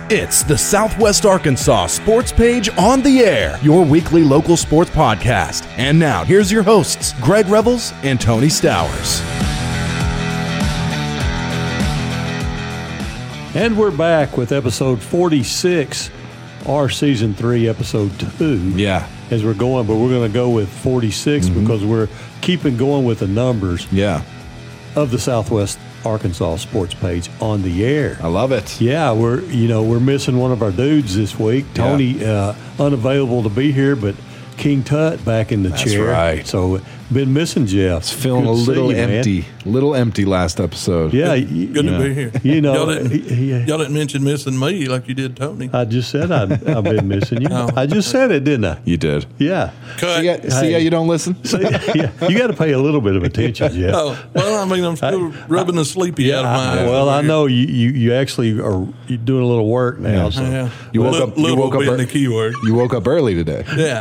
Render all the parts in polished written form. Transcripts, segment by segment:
It's the Southwest Arkansas Sports Page on the Air, your weekly local sports podcast. And now, here's your hosts, Greg Revels and Tony Stowers. And we're back with episode 46, our season 3, episode 2. Yeah. As we're going, but we're going to go with 46 because we're keeping going with the numbers of the Southwest Arkansas Sports Page on the Air. I love it. Yeah, we're missing one of our dudes this week. Tony unavailable to be here, but King Tut back in the chair. That's right. So been missing Jeff. It's feeling Good a to see little you, man. empty. Little empty last episode. Yeah, Good to be here. You know, y'all didn't mention missing me like you did Tony. I just said I've been missing you. Oh. I just said it, didn't I? You did. Yeah. Cut. See how you don't listen? So, yeah, you got to pay a little bit of attention, Jeff. Oh, well, I mean, I'm still rubbing the sleepy out of my eyes. Well, I over know you actually are doing a little work now. Yeah. So. here. Yeah. You woke up. You woke up. The keyword. You woke up early today. Yeah.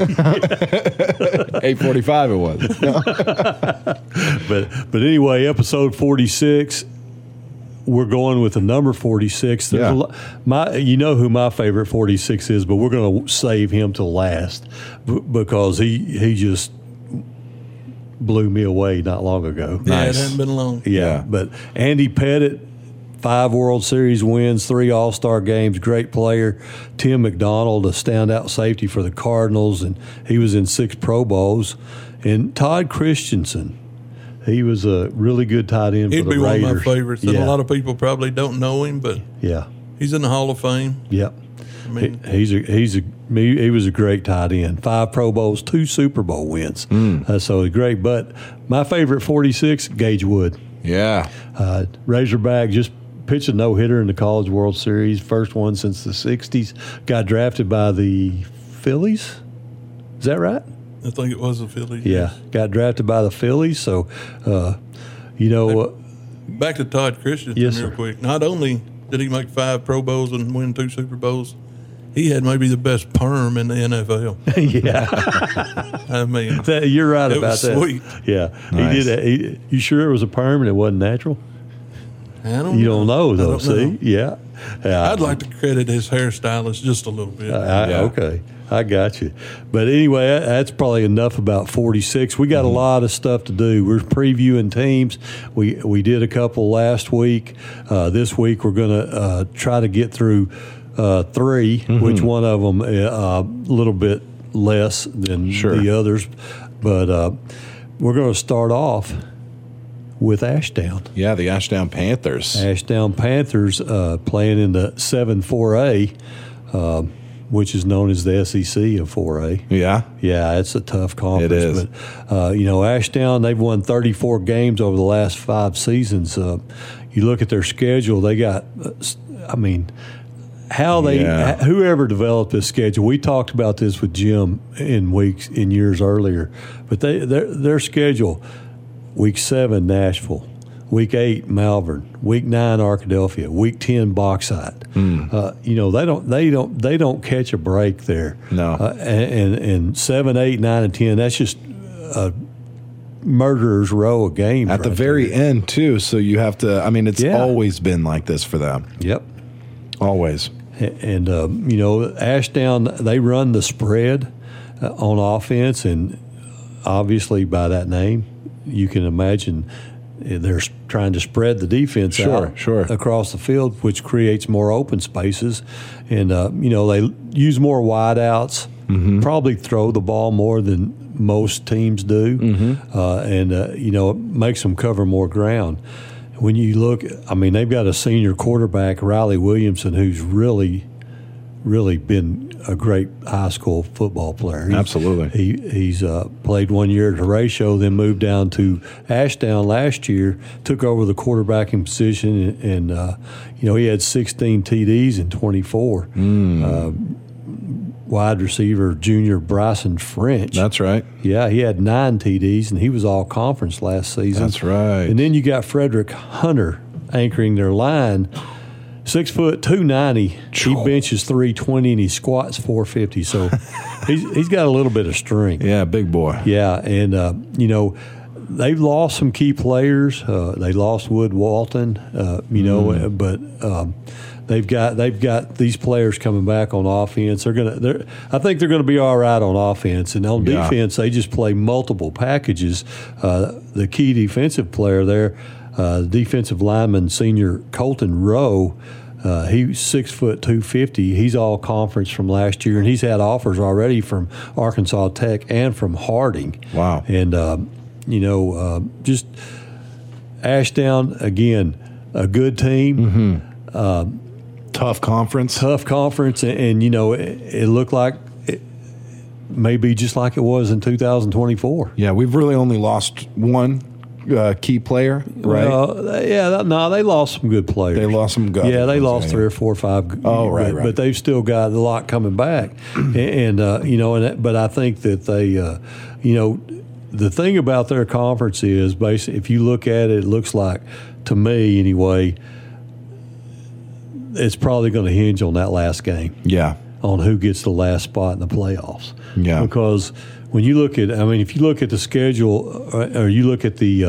8:45 it was. But anyway, episode 46. We're going with the number 46. There's you know who my favorite 46 is, but we're going to save him till last because he just blew me away not long ago. Yeah, Nice. it hasn't been long. Yeah, but Andy Pettit, 5 World Series wins, 3 All-Star games, great player. Tim McDonald, a standout safety for the Cardinals, and he was in 6 Pro Bowls. And Todd Christensen, he was a really good tight end for He'd the be Raiders. one of my favorites. And a lot of people probably don't know him, but he's in the Hall of Fame. Yep. I mean, He was a great tight end. 5 Pro Bowls, 2 Super Bowl wins. So he's great. But my favorite 46, Gage Wood. Yeah. Razorback just pitched a no-hitter in the College World Series, first one since the 60s. Got drafted by the Phillies. Is that right? I think it was the Phillies. Yeah, got drafted by the Phillies. So, Back to Todd Christensen Yes, real sir. quick. Not only did he make 5 Pro Bowls and win 2 Super Bowls, he had maybe the best perm in the NFL. yeah, I mean, you're right it about was that. sweet. Yeah, Nice. he did. You sure it was a perm and it wasn't natural? I don't You know. don't know, I though. don't See, know. yeah. I'd like to credit his hairstylist just a little bit. Okay, I got you. But anyway, that's probably enough about 46. We got a lot of stuff to do. We're previewing teams. We did a couple last week. This week we're going to try to get through 3, which one of them a little bit less than the others. But we're going to start off with Ashdown. Yeah, the Ashdown Panthers. Ashdown Panthers playing in the 7-4A, which is known as the SEC of 4A. Yeah. Yeah, it's a tough conference. It is. But, Ashdown, they've won 34 games over the last 5 seasons. You look at their schedule, they got, whoever developed this schedule, we talked about this with Jim in years earlier, but their schedule, Week 7, Nashville. Week 8, Malvern. Week 9, Arkadelphia. Week 10, Bauxite. They don't catch a break there. No. And 7, 8, 9, and 10. That's just a murderer's row of games At the right very there. end, too. So you have to, it's always been like this for them. Yep. Always. And Ashdown, they run the spread on offense, and obviously by that name, you can imagine they're trying to spread the defense out across the field, which creates more open spaces. And, they use more wideouts, probably throw the ball more than most teams do, it makes them cover more ground. When you look, they've got a senior quarterback, Riley Williamson, who's really, really been a great high school football player. Absolutely. He's played 1 year at Horatio, then moved down to Ashdown last year, took over the quarterbacking position, and he had 16 TDs in 24. Wide receiver junior Bryson French. That's right. Yeah, he had 9 TDs, and he was all conference last season. That's right. And then you got Frederick Hunter anchoring their line. 6 foot, 290. He benches 320 and he squats 450. So he's got a little bit of strength. Yeah, big boy. Yeah, and they've lost some key players. They lost Wood Walton, but they've got these players coming back on offense. I think they're gonna be all right on offense, and on defense they just play multiple packages. The key defensive player there, defensive lineman senior Colton Rowe. He's 6'2", 250. He's all conference from last year, and he's had offers already from Arkansas Tech and from Harding. Wow! And just Ashdown again, a good team. Mm-hmm. Tough conference, and it looked like it may be just like it was in 2024. Yeah, we've really only lost one key player, right? They lost some good players. They lost some good. Yeah, they lost 3 or 4 or 5. Oh, right. But they've still got a lot coming back, but I think that they, the thing about their conference is basically, if you look at it, it looks like, to me anyway, it's probably going to hinge on that last game. Yeah. On who gets the last spot in the playoffs. Yeah. Because when you look at, if you look at the schedule, or you look at the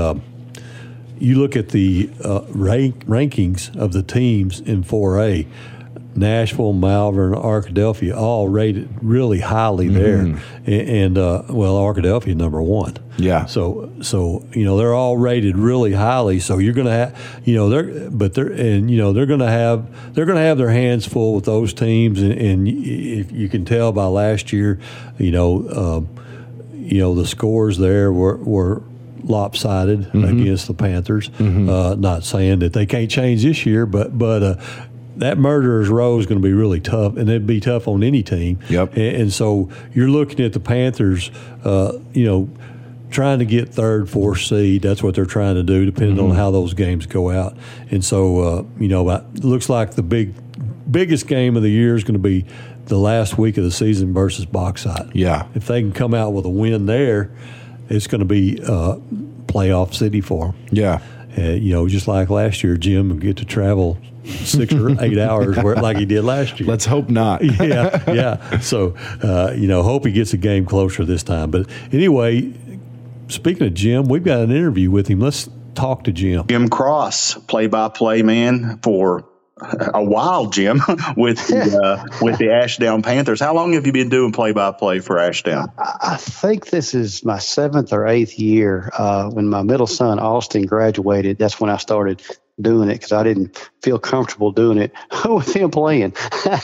rankings of the teams in 4A, Nashville, Malvern, Arkadelphia, all rated really highly there, and Arkadelphia number 1. Yeah. So they're all rated really highly. So you're going to have, they're going to have their hands full with those teams, and if you can tell by last year, the scores there were lopsided against the Panthers. Not saying that they can't change this year, but that Murderers Row is going to be really tough, and it'd be tough on any team. Yep. And so you're looking at the Panthers, trying to get 3rd, 4th seed. That's what they're trying to do, depending on how those games go out. And so, it looks like the biggest game of the year is going to be the last week of the season versus Bauxite. Yeah. If they can come out with a win there, it's going to be playoff city for them. Yeah. Just like last year, Jim would get to travel 6 or 8 hours like he did last year. Let's hope not. Yeah. So, hope he gets a game closer this time. But anyway, speaking of Jim, we've got an interview with him. Let's talk to Jim. Jim Cross, play-by-play man for a while, Jim, with the Ashdown Panthers. How long have you been doing play-by-play for Ashdown? I think this is my 7th or 8th year. When my middle son, Austin, graduated, that's when I started doing it, because I didn't feel comfortable doing it with him playing. I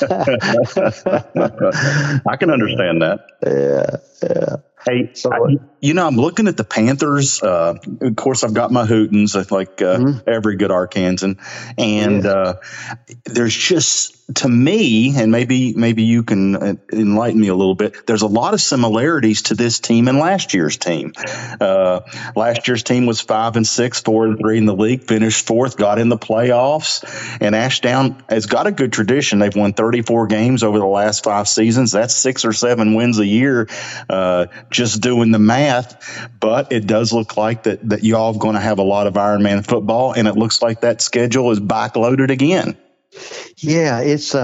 can understand that. Yeah. Hey, I'm looking at the Panthers. Of course, I've got my Hootens, like every good Arkansan. And there's just, to me, and maybe you can enlighten me a little bit, there's a lot of similarities to this team and last year's team. Last year's team was 5-6, 4-3 in the league, finished 4th, got in the playoffs. And Ashdown has got a good tradition. They've won 34 games over the last 5 seasons. That's 6 or 7 wins a year. Just doing the math, but it does look like that y'all are going to have a lot of Ironman football, and it looks like that schedule is backloaded again. Yeah, it's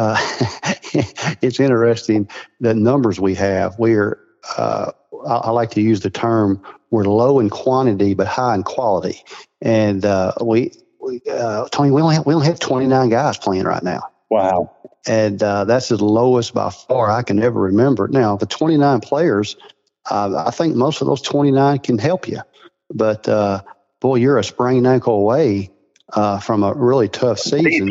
it's interesting, the numbers we have. We're I like to use the term, we're low in quantity but high in quality, and Tony, we only have 29 guys playing right now. Wow. And that's the lowest by far I can ever remember. Now, the 29 players, I think most of those 29 can help you. But, boy, you're a sprained ankle away from a really tough season.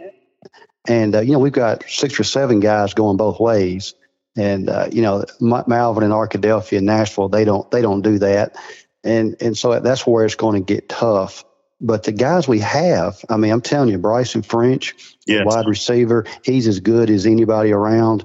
And we've got 6 or 7 guys going both ways. And, Malvern and Arkadelphia and Nashville, they don't do that. And so that's where it's going to get tough. But the guys we have, I'm telling you, Bryson French, yes, wide receiver, he's as good as anybody around.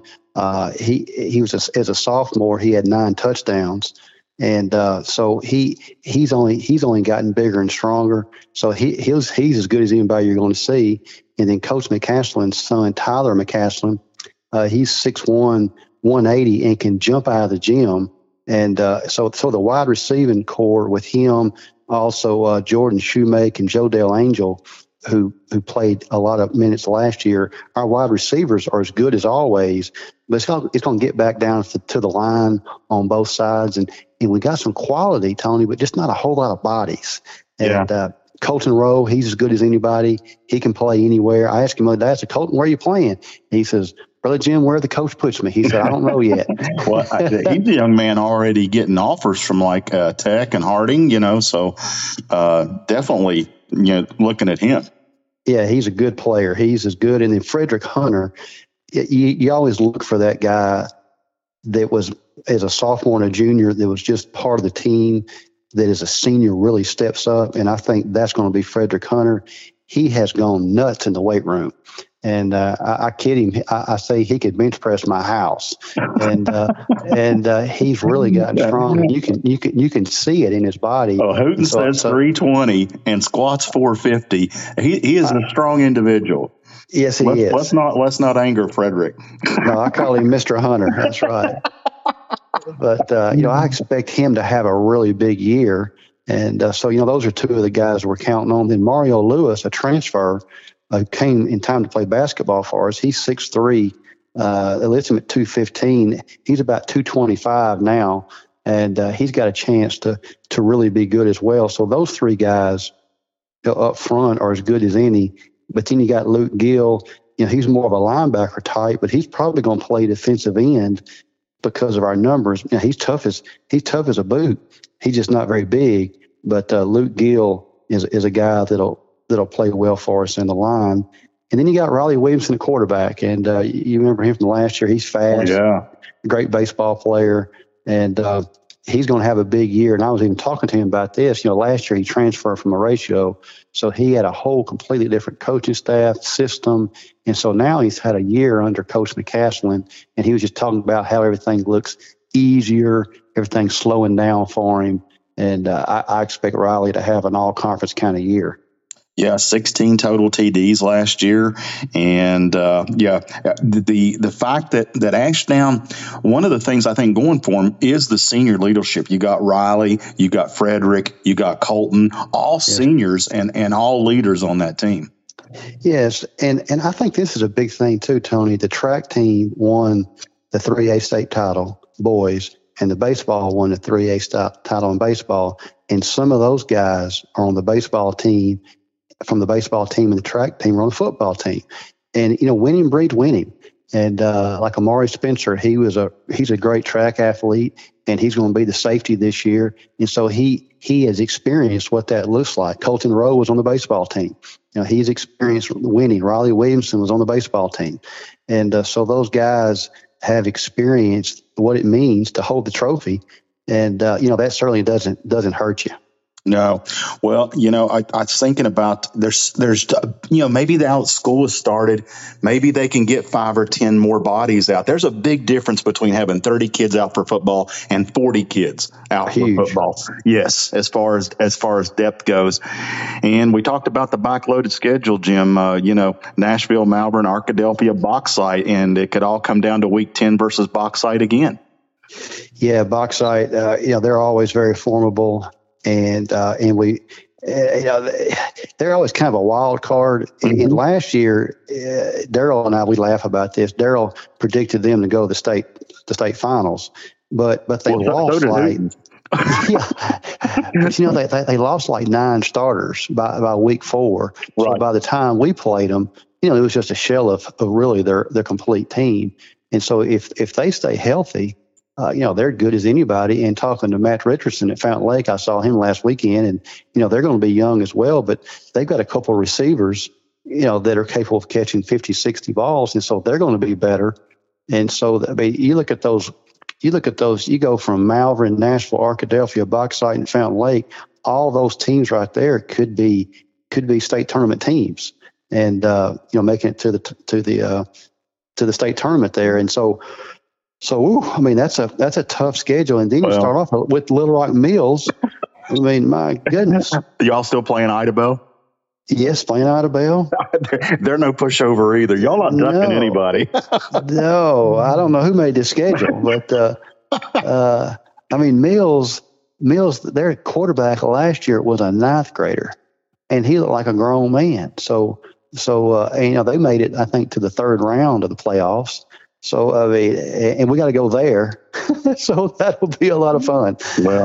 He was as a sophomore, he had 9 touchdowns, and so he's only gotten bigger and stronger. So he's as good as anybody you're going to see. And then Coach McCaslin's son, Tyler McCaslin, he's 6'1", 180, and can jump out of the gym. And so the wide receiving core with him, also Jordan Shoemake and Joe Dale Angel, who played a lot of minutes last year. Our wide receivers are as good as always, but it's going to get back down to the line on both sides. And we got some quality, Tony, but just not a whole lot of bodies. And Colton Rowe, he's as good as anybody. He can play anywhere. I asked him, I said, Colton, where are you playing? He says, Brother Jim, where the coach puts me. He said, I don't know yet. Well, he's a young man already getting offers from like Tech and Harding, so definitely, looking at him. Yeah, he's a good player. He's as good. And then Frederick Hunter, you always look for that guy that was, as a sophomore and a junior, that was just part of the team, that as a senior really steps up. And I think that's going to be Frederick Hunter. He has gone nuts in the weight room. And I kid him. I say he could bench press my house, and he's really gotten strong. You can see it in his body. Oh, Hooten says 320 and squats 450. He is a strong individual. Yes, he is. Let's not anger Frederick. No, I call him Mr. Hunter. That's right. But I expect him to have a really big year, and so those are two of the guys we're counting on. Then Mario Lewis, a transfer. Came in time to play basketball for us. He's 6'3". They list him at 215. He's about 225 now, and he's got a chance to really be good as well. So those three guys up front are as good as any. But then you got Luke Gill. He's more of a linebacker type, but he's probably going to play defensive end because of our numbers. He's tough as a boot. He's just not very big. But Luke Gill is a guy that'll play well for us in the line. And then you got Riley Williamson, the quarterback. And you remember him from last year. He's fast. Yeah. Great baseball player. And he's going to have a big year. And I was even talking to him about this. Last year he transferred from Horatio. So he had a whole completely different coaching staff system. And so now he's had a year under Coach McCaslin. And he was just talking about how everything looks easier, everything's slowing down for him. And I expect Riley to have an all-conference kind of year. Yeah, 16 total TDs last year. And the fact that Ashdown, one of the things I think going for him is the senior leadership. You got Riley, you got Frederick, you got Colton, all seniors and all leaders on that team. Yes, and I think this is a big thing too, Tony. The track team won the 3A state title, boys, and the baseball won the 3A title in baseball. And some of those guys are on the baseball team, from the baseball team and the track team are on the football team. And, winning breeds winning. And like Amari Spencer, he's a great track athlete, and he's going to be the safety this year. And so he has experienced what that looks like. Colton Rowe was on the baseball team. He's experienced winning. Riley Williamson was on the baseball team. And so those guys have experienced what it means to hold the trophy. And, that certainly doesn't hurt you. No. Well, I was thinking about there's maybe now that school has started, maybe they can get 5 or 10 more bodies out. There's a big difference between having 30 kids out for football and 40 kids out for football. Yes, as far as depth goes. And we talked about the backloaded schedule, Jim. Nashville, Malvern, Arkadelphia, Bauxite, and it could all come down to week 10 versus Bauxite again. Yeah, Bauxite. They're always very formidable. And we, they're always kind of a wild card. Mm-hmm. And last year, Daryl and I, we laugh about this. Daryl predicted them to go to the state finals, but they lost but they lost like 9 starters by week 4. Right. So by the time we played them, it was just a shell of really their complete team. And so if they stay healthy, they're good as anybody. And talking to Matt Richardson at Fountain Lake, I saw him last weekend, and, they're going to be young as well, but they've got a couple of receivers, that are capable of catching 50, 60 balls. And so they're going to be better. And so, you look at those, you go from Malvern, Nashville, Arkadelphia, Bauxite, and Fountain Lake, all those teams right there could be state tournament teams, and, making it to the state tournament there. And so, that's a tough schedule. And then you start off with Little Rock Mills. My goodness. Y'all still playing Idabel? Yes, playing Idabel. They're no pushover either. Y'all not ducking anybody. No, I don't know who made this schedule, but Mills, their quarterback last year was a 9th grader, and he looked like a grown man. So they made it, I think, to the 3rd round of the playoffs. So, I mean, and we got to go there. So that'll be a lot of fun. Well,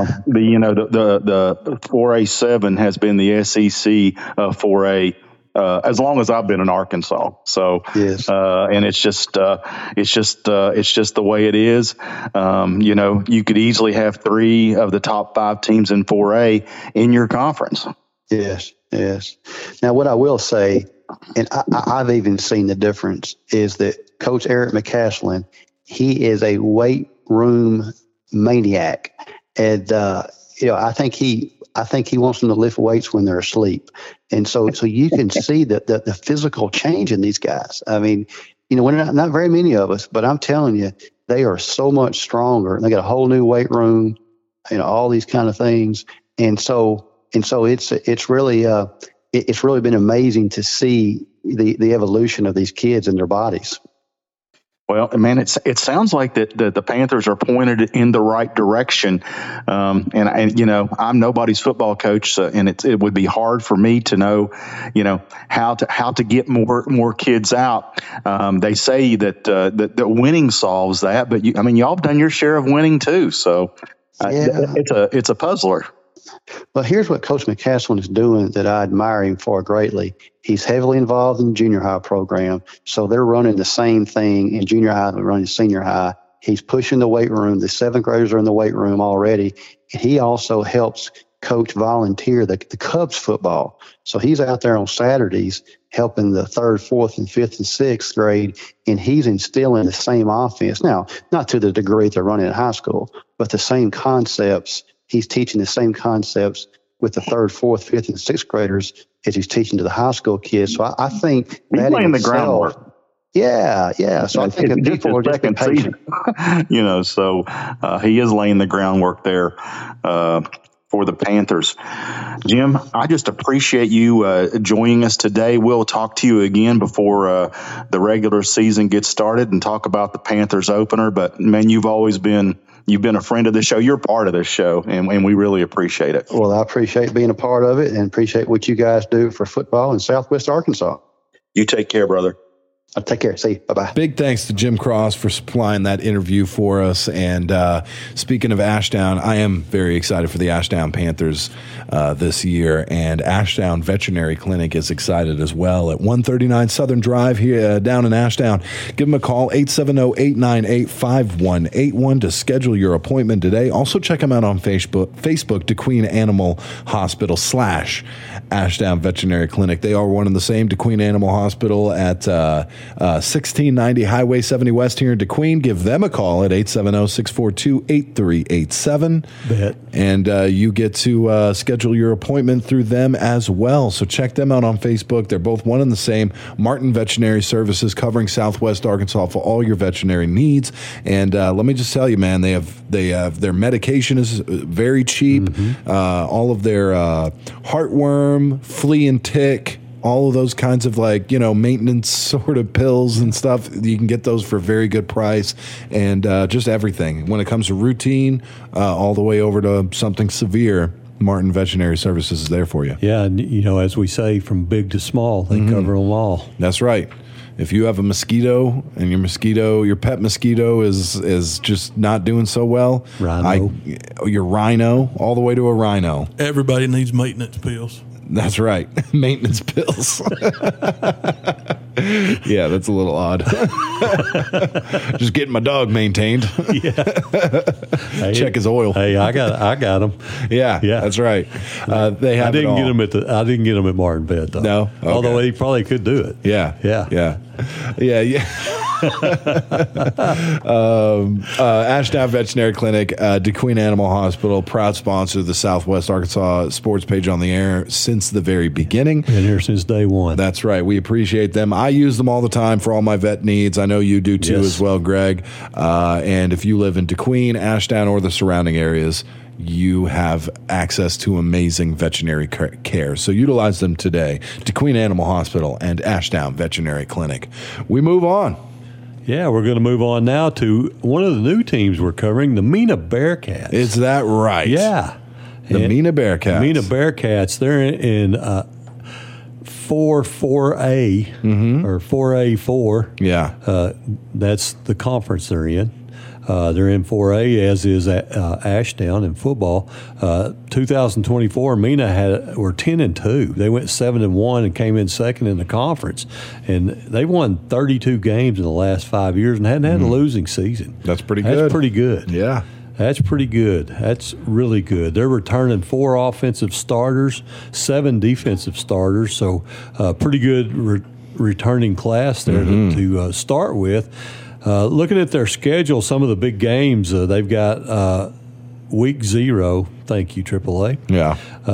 the 4A7 has been the SEC 4A as long as I've been in Arkansas. So, yes. And it's just the way it is. You could easily have 3 of the top 5 teams in 4A in your conference. Yes. Now, what I will say, and I've even seen the difference, is that Coach Eric McCaslin, he is a weight room maniac, and I think he wants them to lift weights when they're asleep, and so you can see the physical change in these guys. I mean, we're not very many of us, but I'm telling you, they are so much stronger. They got a whole new weight room, all these kind of things, and so it's really been amazing to see the evolution of these kids and their bodies. Well, man, it sounds like that the Panthers are pointed in the right direction, and I'm nobody's football coach, and it would be hard for me to know, how to get more kids out. They say that winning solves that, but y'all have done your share of winning too, so it's a puzzler. Well, here's what Coach McCaslin is doing that I admire him for greatly. He's heavily involved in the junior high program, so they're running the same thing in junior high that we're running senior high. He's pushing the weight room. The 7th graders are in the weight room already, and he also helps coach volunteer the Cubs football. So he's out there on Saturdays helping the 3rd, 4th, and 5th and 6th grade, and he's instilling the same offense. Now, not to the degree they're running in high school, but the same concepts. He's teaching the same concepts with the 3rd, 4th, 5th, and 6th graders as he's teaching to the high school kids. So I think he's that laying in the itself, groundwork. Yeah. So I think if people are just patient. So he is laying the groundwork there for the Panthers. Jim, I just appreciate you joining us today. We'll talk to you again before the regular season gets started and talk about the Panthers opener. But man, you've been a friend of the show. You're part of this show, and we really appreciate it. Well, I appreciate being a part of it and appreciate what you guys do for football in Southwest Arkansas. You take care, brother. I'll take care. See you. Bye-bye. Big thanks to Jim Cross for supplying that interview for us. And speaking of Ashdown, I am very excited for the Ashdown Panthers this year. And Ashdown Veterinary Clinic is excited as well at 139 Southern Drive here down in Ashdown. Give them a call, 870-898-5181 to schedule your appointment today. Also check them out on Facebook, DeQueen Animal Hospital / Ashdown Veterinary Clinic. They are one and the same. DeQueen Animal Hospital at 1690 Highway 70 West here in DeQueen. Give them a call at 870-642-8387. Bet. And you get to schedule your appointment through them as well. So check them out on Facebook. They're both one and the same. Martin Veterinary Services, covering Southwest Arkansas for all your veterinary needs. And let me just tell you, man, they have their medication is very cheap. Mm-hmm. All of their heartworm, flea and tick, all of those kinds of maintenance sort of pills and stuff. You can get those for a very good price, and just everything. When it comes to routine, all the way over to something severe, Martin Veterinary Services is there for you. Yeah, and as we say, from big to small, they cover them all. That's right. If you have a mosquito and your pet mosquito is just not doing so well, your rhino, all the way to a rhino. Everybody needs maintenance pills. That's right. Maintenance pills. Yeah, that's a little odd. Just getting my dog maintained. Yeah. Check his oil. Hey, I got him. Yeah, that's right. They have. I didn't get him at Martin Vet though. No, okay. Although he probably could do it. Yeah. Ashdown Veterinary Clinic, DeQueen Animal Hospital, proud sponsor of the Southwest Arkansas Sports Page on the Air since the very beginning. Been here since day one. That's right. We appreciate them. I use them all the time for all my vet needs. I know you do too as well, Greg. And if you live in DeQueen, Ashdown, or the surrounding areas, you have access to amazing veterinary care. So utilize them today. DeQueen Animal Hospital and Ashdown Veterinary Clinic. We move on. Yeah, we're going to move on now to one of the new teams we're covering, the Mena Bearcats. Is that right? Yeah. The Mena Bearcats. Mena Bearcats, they're in 4A or 4A4. Yeah. That's the conference they're in. They're in 4A, as is Ashdown in football. 2024, Mena were 10-2. They went 7-1 and came in second in the conference, and they won 32 games in the last 5 years and hadn't had a losing season. That's pretty good. That's pretty good. Yeah. That's pretty good. That's really good. They're returning 4 offensive starters, 7 defensive starters, so pretty good returning class there to start with. Looking at their schedule, some of the big games, they've got week 0. Thank you, AAA. Yeah.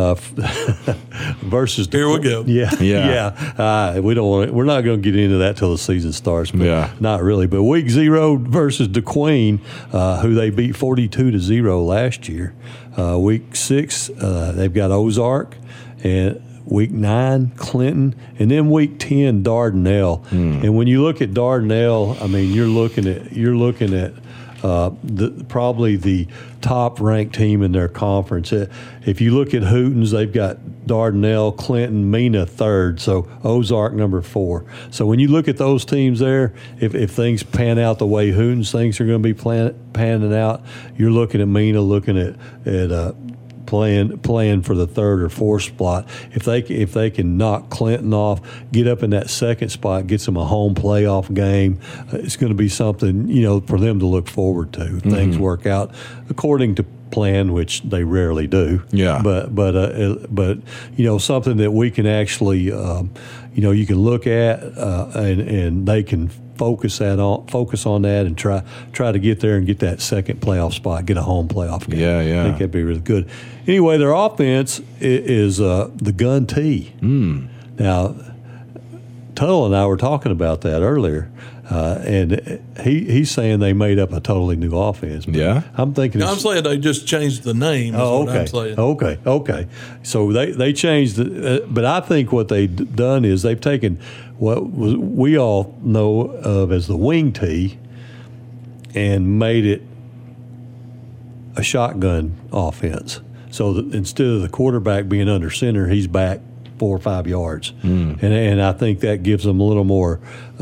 Versus Here we go. Yeah. We don't want. We're not going to get into that till the season starts. But not really. But week 0 versus DeQueen, who they beat 42-0 last year. Week 6, they've got Ozark, and week 9, Clinton, and then week 10, Dardanelle. And when you look at Dardanelle, I mean, you're looking at probably the top-ranked team in their conference. If you look at Hootens, they've got Dardanelle, Clinton, Mena third, so Ozark number 4. So when you look at those teams there, if things pan out the way Hootens thinks are going to be panning out, you're looking at Mena, looking at playing for the 3rd or 4th spot. If they can knock Clinton off, get up in that 2nd spot, gets them a home playoff game, it's going to be something for them to look forward to. If things work out according to plan, which they rarely do. Yeah. But something that we can actually you can look at and they can focus on that and try to get there and get that 2nd playoff spot, get a home playoff game. Yeah. I think that'd be really good. Anyway, their offense is the gun T. Now, Tuttle and I were talking about that earlier, and he's saying they made up a totally new offense. Yeah, I'm thinking. I'm saying they just changed the name. Oh, okay. I'm saying. Okay. So they changed it, but I think what they've done is they've taken what we all know of as the wing tee and made it a shotgun offense. So that instead of the quarterback being under center, he's back 4 or 5 yards, and I think that gives them a little more,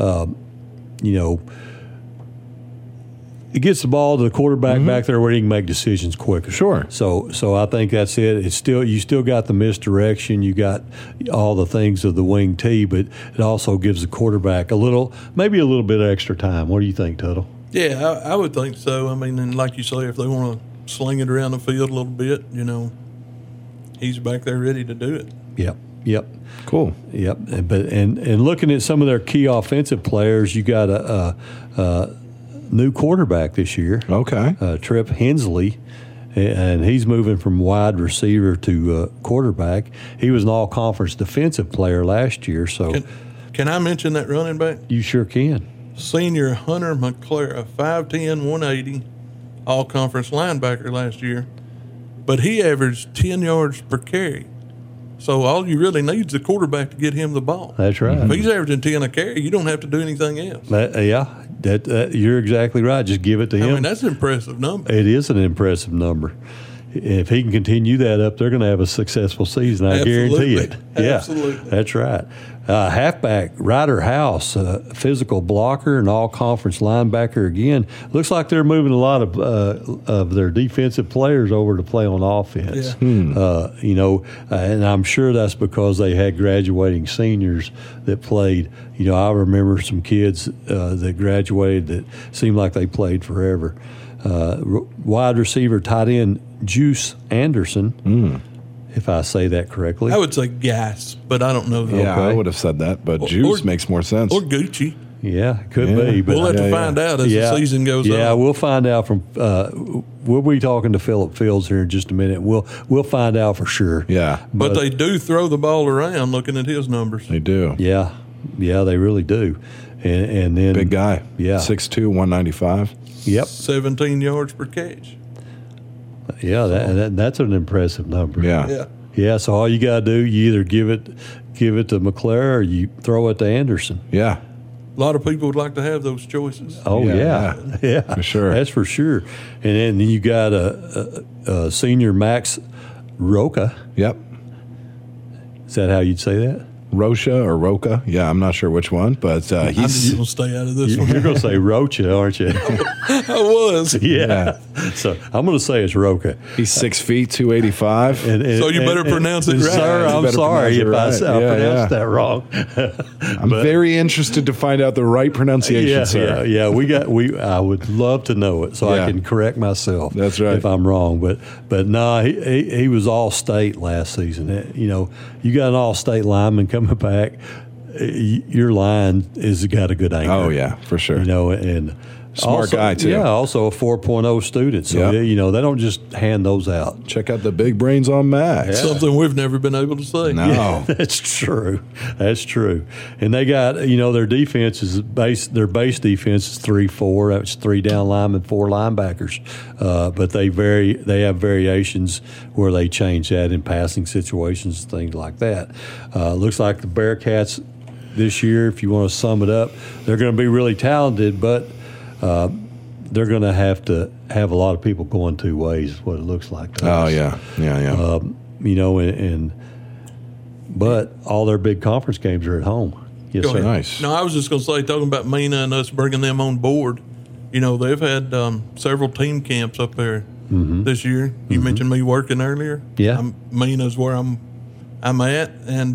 it gets the ball to the quarterback back there where he can make decisions quicker. Sure. So I think that's it. You still got the misdirection, you got all the things of the wing tee, but it also gives the quarterback maybe a little bit of extra time. What do you think, Tuttle? Yeah, I would think so. I mean, and like you say, if they want to sling it around the field a little bit, he's back there ready to do it. Yep. Cool. Yep. And looking at some of their key offensive players, you got a new quarterback this year. Okay. Trip Hensley, and he's moving from wide receiver to quarterback. He was an all-conference defensive player last year. So, can I mention that running back? You sure can. Senior Hunter McClure, 5'10", 180, all-conference linebacker last year, but he averaged 10 yards per carry. So all you really need is the quarterback to get him the ball. That's right. If he's averaging 10 a carry, you don't have to do anything else. You're exactly right. Just give it to him. I mean, that's an impressive number. It is an impressive number. If he can continue that up, they're going to have a successful season. I guarantee it. Yeah, absolutely. That's right. Halfback Ryder House, physical blocker and all-conference linebacker again. Looks like they're moving a lot of their defensive players over to play on offense. Yeah. And I'm sure that's because they had graduating seniors that played. I remember some kids that graduated that seemed like they played forever. Wide receiver, tight end Juice Anderson. If I say that correctly. I would say Gas, but I don't know. Yeah, Okay. I would have said that, but Juice makes more sense. Or Gucci. Yeah, could be. But We'll have to find out as the season goes on. Yeah, we'll find out from. We'll be talking to Phillip Fields here in just a minute. We'll find out for sure. Yeah, But they do throw the ball around looking at his numbers. they do. Yeah, they really do. And then Big guy. Yeah. 6'2", 195. Yep. 17 yards per catch. Yeah, that's an impressive number. Yeah. Yeah. Yeah. So all you got to do, you either give it to McClure or you throw it to Anderson. Yeah. A lot of people would like to have those choices. Oh yeah. For sure. That's for sure. And then you got a senior Max Roca. Yep. Is that how you'd say that? Rocha or Roca. Yeah, I'm not sure which one, but I'm just going to stay out of this one. You're going to say Rocha, aren't you? I was. Yeah. So I'm going to say it's Roca. he's 6 feet, 285. So you better pronounce it right. Sir, You I'm better sorry if pronounce it I right. pronounced that wrong. I'm very interested to find out the right pronunciation, sir. Yeah. I would love to know it so Yeah. I can correct myself. That's right. If I'm wrong, but no, he was all state last season. You know, you got an all state lineman coming back. Your line has got a good anchor. Oh yeah, for sure. You know, and Smart also, guy, too. Yeah, also a 4.0 student. So Yep. you know, they don't just hand those out. Check out the big brains on Max. Something we've never been able to say. No. That's true. That's true. And they got, you know, their defense is their base defense is 3-4. That's 3 down linemen, 4 linebackers. But they have variations where they change that in passing situations and things like that. Looks like the Bearcats this year, if you want to sum it up, they're going to be really talented, but they're going to have a lot of people going 2 ways, is what it looks like to Oh us. yeah. You know, but all their big conference games are at home. Yes, Go sir. ahead. Nice. No, I was just going to say, talking about Mena and us bringing them on board, you know, they've had several team camps up there this year. You mentioned me working earlier. Yeah. Mena's where I'm at, and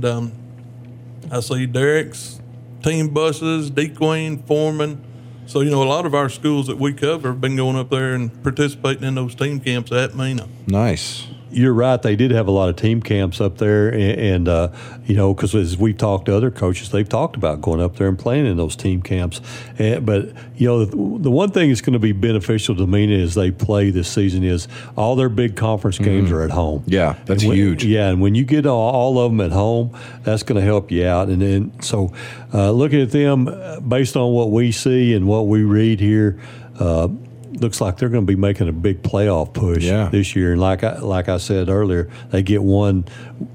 I see Derek's team buses, D. Queen, Foreman. So, you know, a lot of our schools that we cover have been going up there and participating in those team camps at Mena. Nice. You're right. They did have a lot of team camps up there, and you know, because as we've talked to other coaches, they've talked about going up there and playing in those team camps. But you know, the one thing that's going to be beneficial to Mena as they play this season is all their big conference games are at home. Yeah, that's And huge. Yeah, and when you get all of them at home, that's going to help you out. And then so, looking at them based on what we see and what we read here. Looks like they're going to be making a big playoff push this year. And like I said earlier, they get one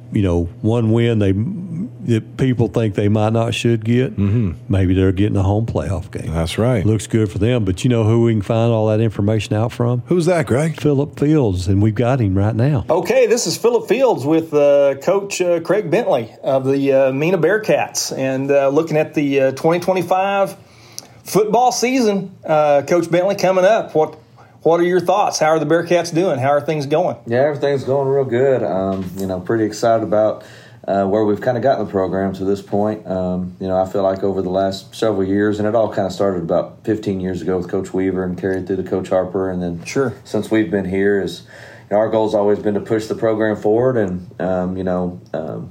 win that people think they might not should get. Maybe they're getting a home playoff game. That's right. Looks good for them. But you know who we can find all that information out from? Who's that, Greg? Phillip Fields, and we've got him right now. Okay, this is Phillip Fields with Coach Craig Bentley of the Mena Bearcats, and looking at the 2025 football season. Coach Bentley, coming up, what are your thoughts? How are the Bearcats doing? How are things going? Yeah, everything's going real good. You know, pretty excited about where we've kind of gotten the program to this point. You know, I feel like over the last several years, and it all kind of started about 15 years ago with Coach Weaver and carried through to Coach Harper, and then since we've been here, our goal's always been to push the program forward. And you know,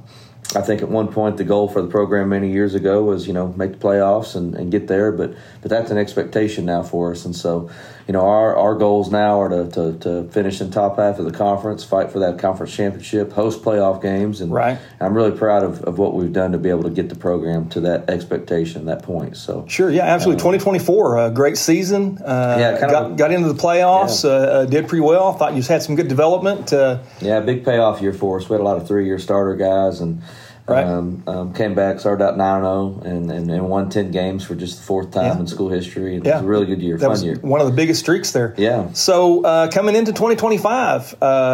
I think at one point the goal for the program many years ago was, you know, make the playoffs and get there, but that's an expectation now for us. And so, you know, our goals now are to finish in top half of the conference, fight for that conference championship, host playoff games, and I'm really proud of what we've done to be able to get the program to that expectation, that point. So Absolutely. 2024, great season. Got into the playoffs, did pretty well. Thought you just had some good development. Big payoff year for us. We had a lot of 3-year starter guys, and came back, started out 9-0, and won 10 games for just the 4th time in school history. It was a really good year, fun year. One of the biggest streaks there. Yeah. So coming into 2025,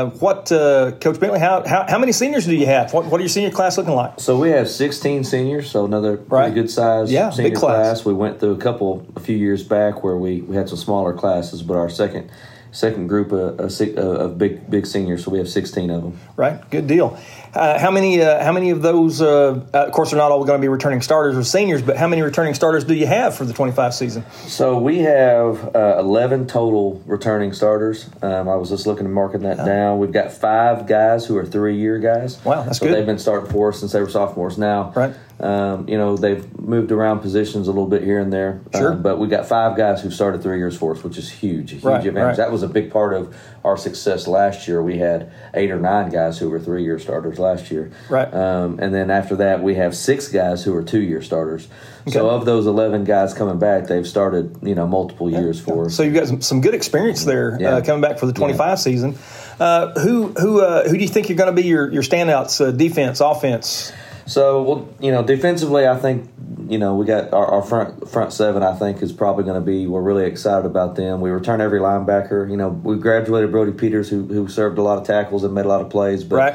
Coach Bentley, how many seniors do you have? What are your senior class looking like? So we have 16 seniors, so another pretty good size senior big class. We went through a few years back where we had some smaller classes, but our second group of big seniors, so we have 16 of them. Right, good deal. How many of those? Of course, they're not all going to be returning starters or seniors, but how many returning starters do you have for the 25 season? So we have 11 total returning starters. I was just looking and marking that down. We've got 5 guys who are 3-year guys. Wow, that's so good. They've been starting for us since they were sophomores. Now, you know, they've moved around positions a little bit here and there. But we got 5 guys who started 3 years for us, which is huge, a huge advantage. That was a big part of our success last year. We had 8 or 9 guys who were 3-year starters last year. And then after that, we have 6 guys who are 2-year starters. Okay. So of those 11 guys coming back, they've started, you know, multiple years for us. So you've got some good experience there coming back for the 25 season. Who do you think are going to be your standouts, defense, offense? So, well, you know, defensively, I think, you know, we got our front 7, I think, is probably going to be, we're really excited about them. We return every linebacker. You know, we graduated Brody Peters, who served a lot of tackles and made a lot of plays. But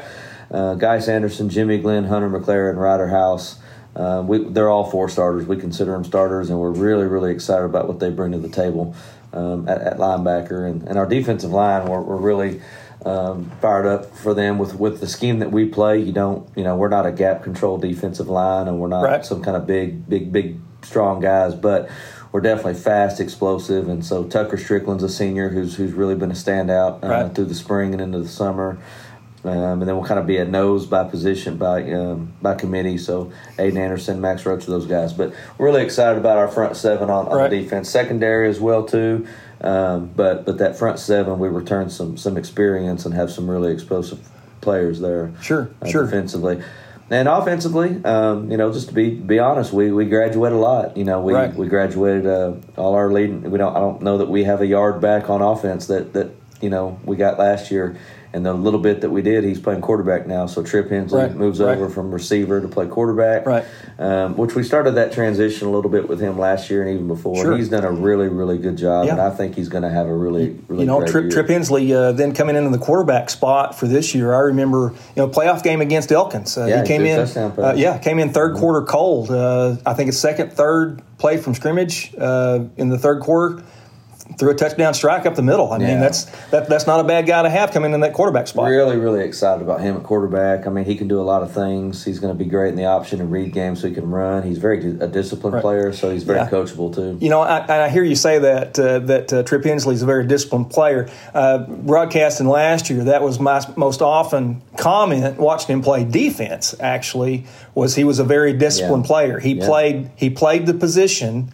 Geis Anderson, Jimmy Glenn, Hunter McLaren, Ryder House. They're all 4 starters. We consider them starters, and we're really, really excited about what they bring to the table at linebacker. And our defensive line, we're really fired up for them with the scheme that we play. We're not a gap control defensive line, and we're not some kind of big, strong guys, but we're definitely fast, explosive. And so Tucker Strickland's a senior who's really been a standout through the spring and into the summer. And then we'll kind of be at nose by position, by committee. So Aiden Anderson, Max Roach, those guys. But we're really excited about our front 7 on the defense. Secondary as well too. But that front 7, we return some experience and have some really explosive players there. Sure. Defensively. And offensively, just to be honest, we graduate a lot. We graduated all our leading. I don't know that we have a yard back on offense that we got last year. And the little bit that we did, he's playing quarterback now. So Trip Hensley moves over from receiver to play quarterback, which we started that transition a little bit with him last year and even before. Sure. He's done a really, really good job, and I think he's going to have a really, really great year. Trip Hensley then coming into the quarterback spot for this year. I remember, playoff game against Elkins. He came in third quarter cold. I think it's third play from scrimmage in the third quarter. Threw a touchdown strike up the middle. I mean, that's not a bad guy to have coming in that quarterback spot. Really, really excited about him at quarterback. I mean, he can do a lot of things. He's going to be great in the option and read game, so he can run. He's a disciplined player, so he's very coachable too. I hear you say that Trip Hensley is a very disciplined player. Broadcasting last year, that was my most often comment watching him play defense. Actually, was he was a very disciplined player. He played the position.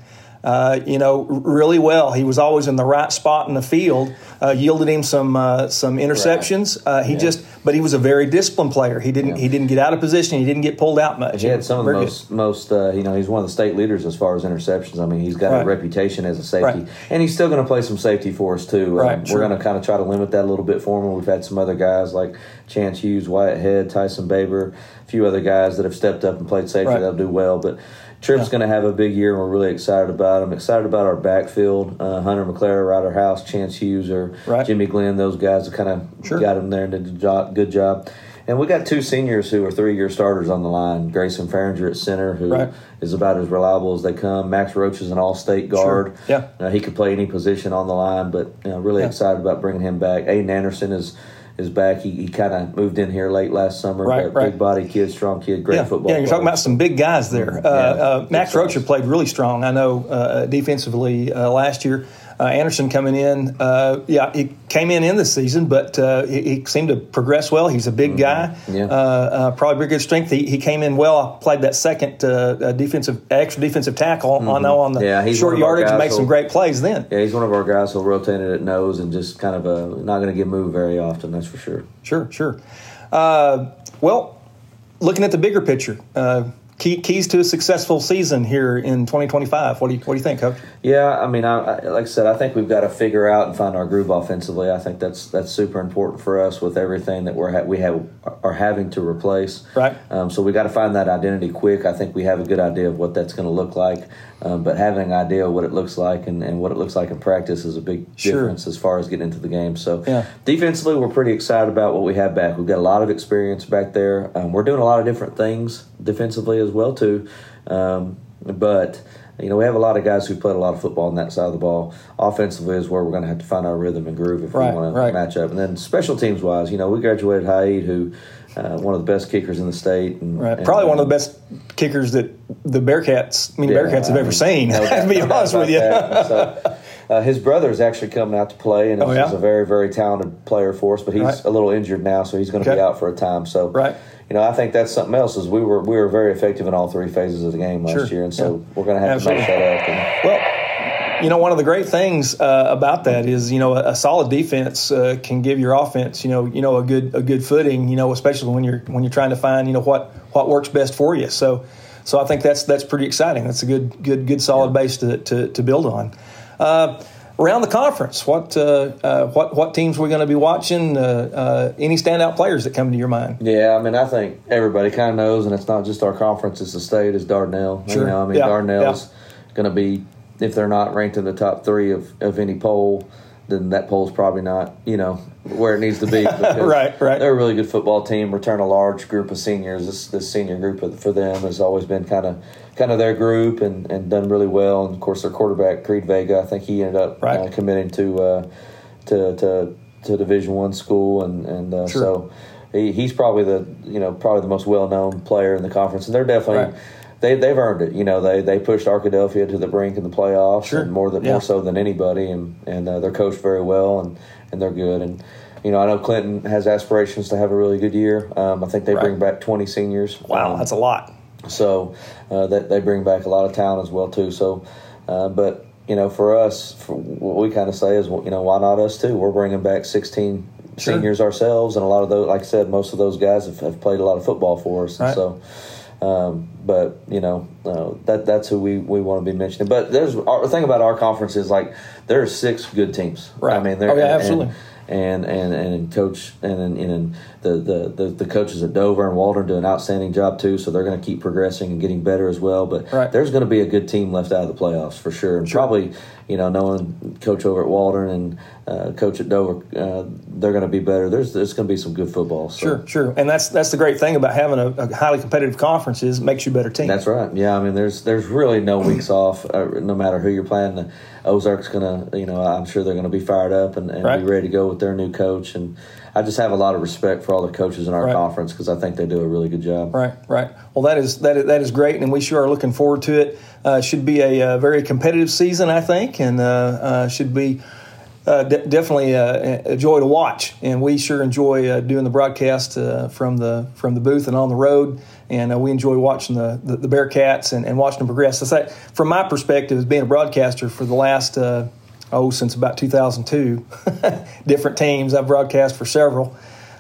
Really well. He was always in the right spot in the field. Yielded him some interceptions. But he was a very disciplined player. He didn't get out of position. He didn't get pulled out much. He had some of the most. He's one of the state leaders as far as interceptions. I mean, he's got a reputation as a safety, and he's still going to play some safety for us too. We're going to kind of try to limit that a little bit for him. We've had some other guys like Chance Hughes, Wyatt Head, Tyson Baber, a few other guys that have stepped up and played safety. They'll do well, but. Trip's going to have a big year, and we're really excited about him. Excited about our backfield. Hunter McLaren, Ryder House, Chance Hughes, or Jimmy Glenn. Those guys have kind of got him there and did a good job. And we got 2 seniors who are 3-year starters on the line. Grayson Farringer at center, who is about as reliable as they come. Max Roach is an all-state guard. Sure. Yeah. He could play any position on the line, but really excited about bringing him back. Aiden Anderson is back. He kind of moved in here late last summer. Big body kid, strong kid, great football player. You're talking about some big guys there. Max Rocher played really strong, I know, defensively last year. Anderson coming in, he came in this season, but he seemed to progress well. He's a big guy, probably very good strength. He came in well. I played that second extra defensive tackle on the short yardage and made some great plays then. Yeah, he's one of our guys who'll rotate it at nose and just kind of not going to get moved very often, that's for sure. Sure. Well, looking at the bigger picture, keys to a successful season here in 2025. What do you think, Coach? Yeah, I mean, like I said, I think we've got to figure out and find our groove offensively. I think that's super important for us with everything that we are having to replace. Right. So we got to find that identity quick. I think we have a good idea of what that's going to look like, but having an idea of what it looks like and what it looks like in practice is a big difference as far as getting into the game. So defensively, we're pretty excited about what we have back. We've got a lot of experience back there. We're doing a lot of different things defensively as well too, but we have a lot of guys who played a lot of football on that side of the ball. Offensively is where we're going to have to find our rhythm and groove if we want to match up. And then special teams wise, we graduated Haid, who one of the best kickers in the state, and probably one of the best kickers that the Bearcats have ever seen. To be honest with you. So, his brother is actually coming out to play, and he's a very, very talented player for us. But he's a little injured now, so he's going to be out for a time. So, I think that's something else. Is we were very effective in all 3 phases of the game last year, and so we're going to have to make that up. One of the great things about that is, a solid defense can give your offense, a good footing, especially when you're trying to find, what works best for you. So I think that's pretty exciting. That's a good solid base to build on. Around the conference, what teams we're going to be watching? Any standout players that come to your mind? Yeah, I mean, I think everybody kind of knows, and it's not just our conference; it's the state. Is Dardanelle. Sure. Dardanelle's going to be, if they're not ranked in the top 3 of any poll, then that poll's probably not, where it needs to be. Right. They're a really good football team. Return a large group of seniors. This senior group for them has always been kind of their group and done really well. And of course, their quarterback Creed Vega, I think he ended up committing to Division I school, and sure. so he's probably the most well known player in the conference. And they're definitely. Right. They've earned it. They pushed Arkadelphia to the brink in the playoffs, sure. and more so than anybody, and they're coached very well, and they're good. And I know Clinton has aspirations to have a really good year. I think they bring back 20 seniors. Wow, that's a lot. So that they bring back a lot of talent as well too. So, but for us, what we kind of say is, why not us too? We're bringing back 16 sure. seniors ourselves, and a lot of those, like I said, most of those guys have played a lot of football for us, and so. But that's who we want to be mentioning. But the thing about our conference is, like, there are 6 good teams. Right. I mean, absolutely. And coach and the coaches at Dover and Waldron do an outstanding job too. So they're going to keep progressing and getting better as well. But there's going to be a good team left out of the playoffs for sure. And probably knowing coach over at Waldron and coach at Dover, they're going to be better. There's going to be some good football. So. Sure. And that's the great thing about having a highly competitive conference is it makes you a better team. That's right. Yeah. I mean, there's really no weeks off, no matter who you're playing. Ozark's going to, I'm sure they're going to be fired up and be ready to go with their new coach. And I just have a lot of respect for all the coaches in our conference because I think they do a really good job. Right. Well, that is great, and we sure are looking forward to it. Should be a very competitive season, I think, and should be definitely a joy to watch. And we sure enjoy doing the broadcast from the booth and on the road. And we enjoy watching the Bearcats and watching them progress. So from my perspective, as being a broadcaster for the last, since about 2002, different teams. I've broadcast for several.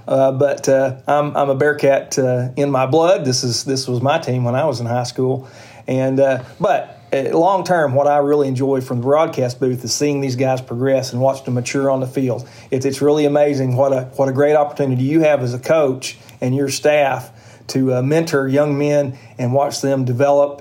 But I'm a Bearcat in my blood. This was my team when I was in high school. And but long term, what I really enjoy from the broadcast booth is seeing these guys progress and watching them mature on the field. It's really amazing what a great opportunity you have as a coach and your staff to mentor young men and watch them develop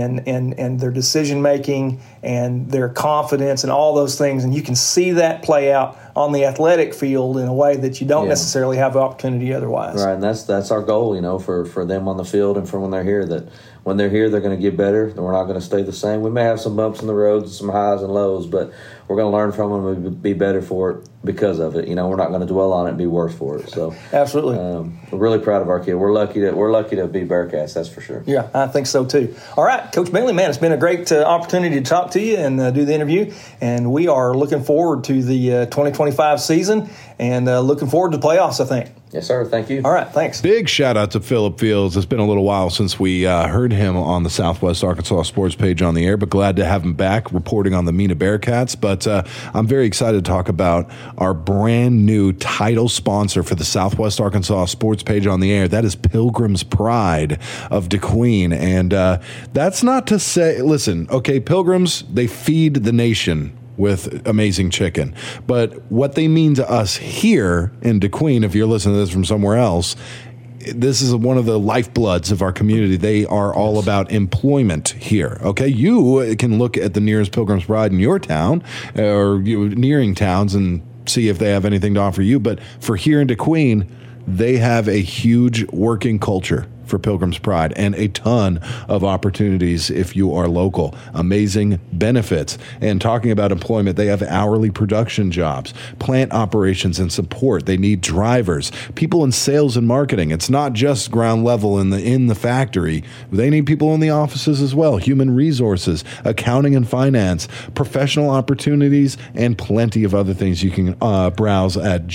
and their decision making and their confidence and all those things. And you can see that play out on the athletic field in a way that you don't necessarily have the opportunity otherwise. Right, and that's our goal, for them on the field and for when they're here, that when they're here, they're going to get better, and we're not going to stay the same. We may have some bumps in the road and some highs and lows, but we're going to learn from them and be better for it because of it. We're not going to dwell on it and be worse for it. So absolutely, we're really proud of our kid. We're lucky to be Bearcats, that's for sure. Yeah, I think so too. All right, Coach Bentley, man, it's been a great opportunity to talk to you and do the interview, and we are looking forward to the 2025 season and looking forward to the playoffs, I think. Yes, sir. Thank you. All right. Thanks. Big shout out to Phillip Fields. It's been a little while since we heard him on the Southwest Arkansas Sports Page on the air, but glad to have him back reporting on the Mena Bearcats. But I'm very excited to talk about our brand new title sponsor for the Southwest Arkansas Sports Page on the air. That is Pilgrim's Pride of DeQueen. And that's not to say, listen, okay, Pilgrims, they feed the nation with amazing chicken. But what they mean to us here in DeQueen, if you're listening to this from somewhere else, this is one of the lifebloods of our community. They are all about employment here. Okay, you can look at the nearest Pilgrim's Pride in your town or nearing towns and see if they have anything to offer you. But for here in DeQueen, they have a huge working culture for Pilgrim's Pride and a ton of opportunities if you are local. Amazing benefits. And talking about employment, they have hourly production jobs, plant operations and support. They need drivers, people in sales and marketing. It's not just ground level in the factory. They need people in the offices as well. Human resources, accounting and finance, professional opportunities, and plenty of other things you can browse at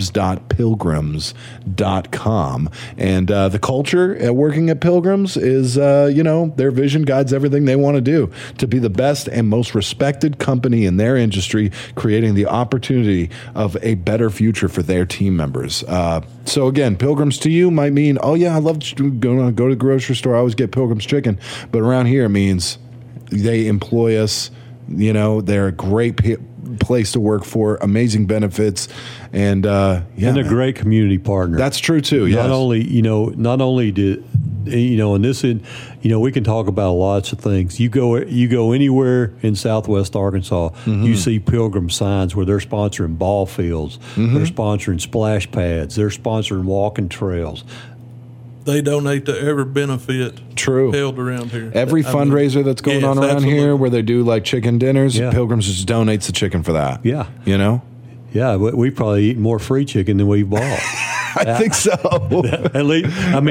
jobs.pilgrims.com. And the culture working at Pilgrims is, their vision guides everything they want to do to be the best and most respected company in their industry, creating the opportunity of a better future for their team members. So again, Pilgrims to you might mean, oh yeah, I love to go to the grocery store. I always get Pilgrim's chicken. But around here it means they employ us. They're a great place to work for, amazing benefits, and and a great community partner. That's true too. Yes. Not only and this, we can talk about lots of things. You go anywhere in Southwest Arkansas, you see Pilgrim signs where they're sponsoring ball fields, they're sponsoring splash pads, they're sponsoring walking trails. They donate to every benefit held around here. Every fundraiser that's going on around here, where they do like chicken dinners, Pilgrims just donates the chicken for that. Yeah, Yeah, we probably eat more free chicken than we've bought. I think so. At least,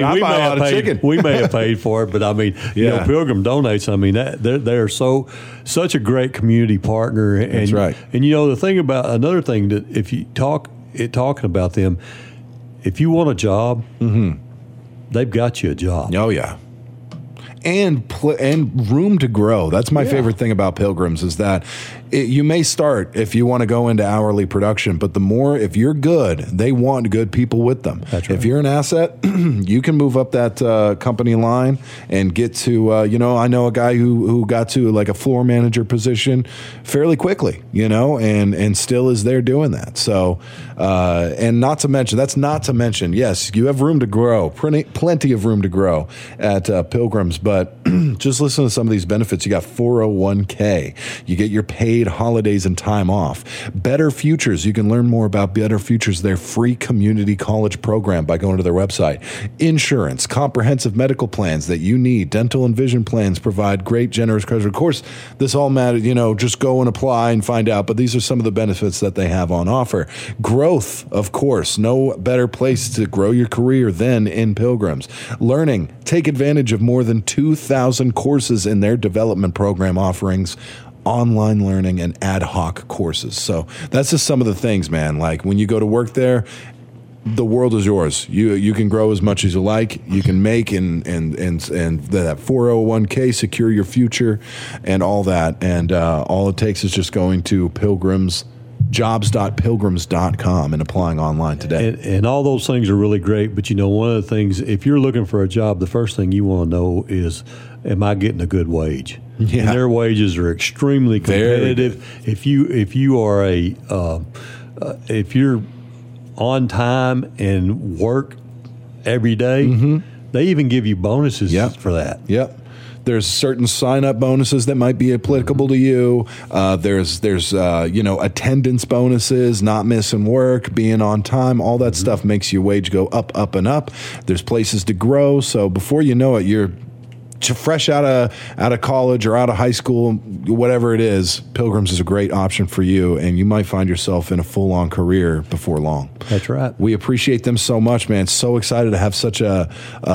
we may have paid for it, but Pilgrim donates. They're such a great community partner. And, that's right. And another thing that if you talking about them, if you want a job, they've got you a job. Oh yeah. And room to grow. That's my favorite thing about Pilgrims is that you may start if you want to go into hourly production, but if you're good, they want good people with them. That's right. If you're an asset, you can move up that company line and get to, I know a guy who got to like a floor manager position fairly quickly, and still is there doing that. So, and not to mention, yes, you have room to grow, plenty of room to grow at Pilgrims, but just listen to some of these benefits. You got 401k, you get your paid holidays and time off. Better Futures, you can learn more about Better Futures, their free community college program, by going to their website. Insurance, comprehensive medical plans that you need. Dental and vision plans provide great, generous credit. Of course, this all matters, just go and apply and find out, but these are some of the benefits that they have on offer. Growth, of course, no better place to grow your career than in Pilgrims. Learning, take advantage of more than 2,000 courses in their development program offerings, online learning, and ad hoc courses. So that's just some of the things, man. Like when you go to work there, the world is yours. You can grow as much as you like. You can make and that 401k, secure your future, and all that. And all it takes is just going to jobs.pilgrims.com and applying online today. And all those things are really great. But one of the things, if you're looking for a job, the first thing you want to know is, am I getting a good wage? Yeah. And their wages are extremely competitive. If you are if you're on time and work every day, they even give you bonuses for that. Yep. There's certain sign-up bonuses that might be applicable to you. There's attendance bonuses, not missing work, being on time. All that stuff makes your wage go up, up, and up. There's places to grow. So before you know it, you're fresh out of college or out of high school, whatever it is. Pilgrims is a great option for you, and you might find yourself in a full-on career before long. That's right. We appreciate them so much, man. So excited to have such a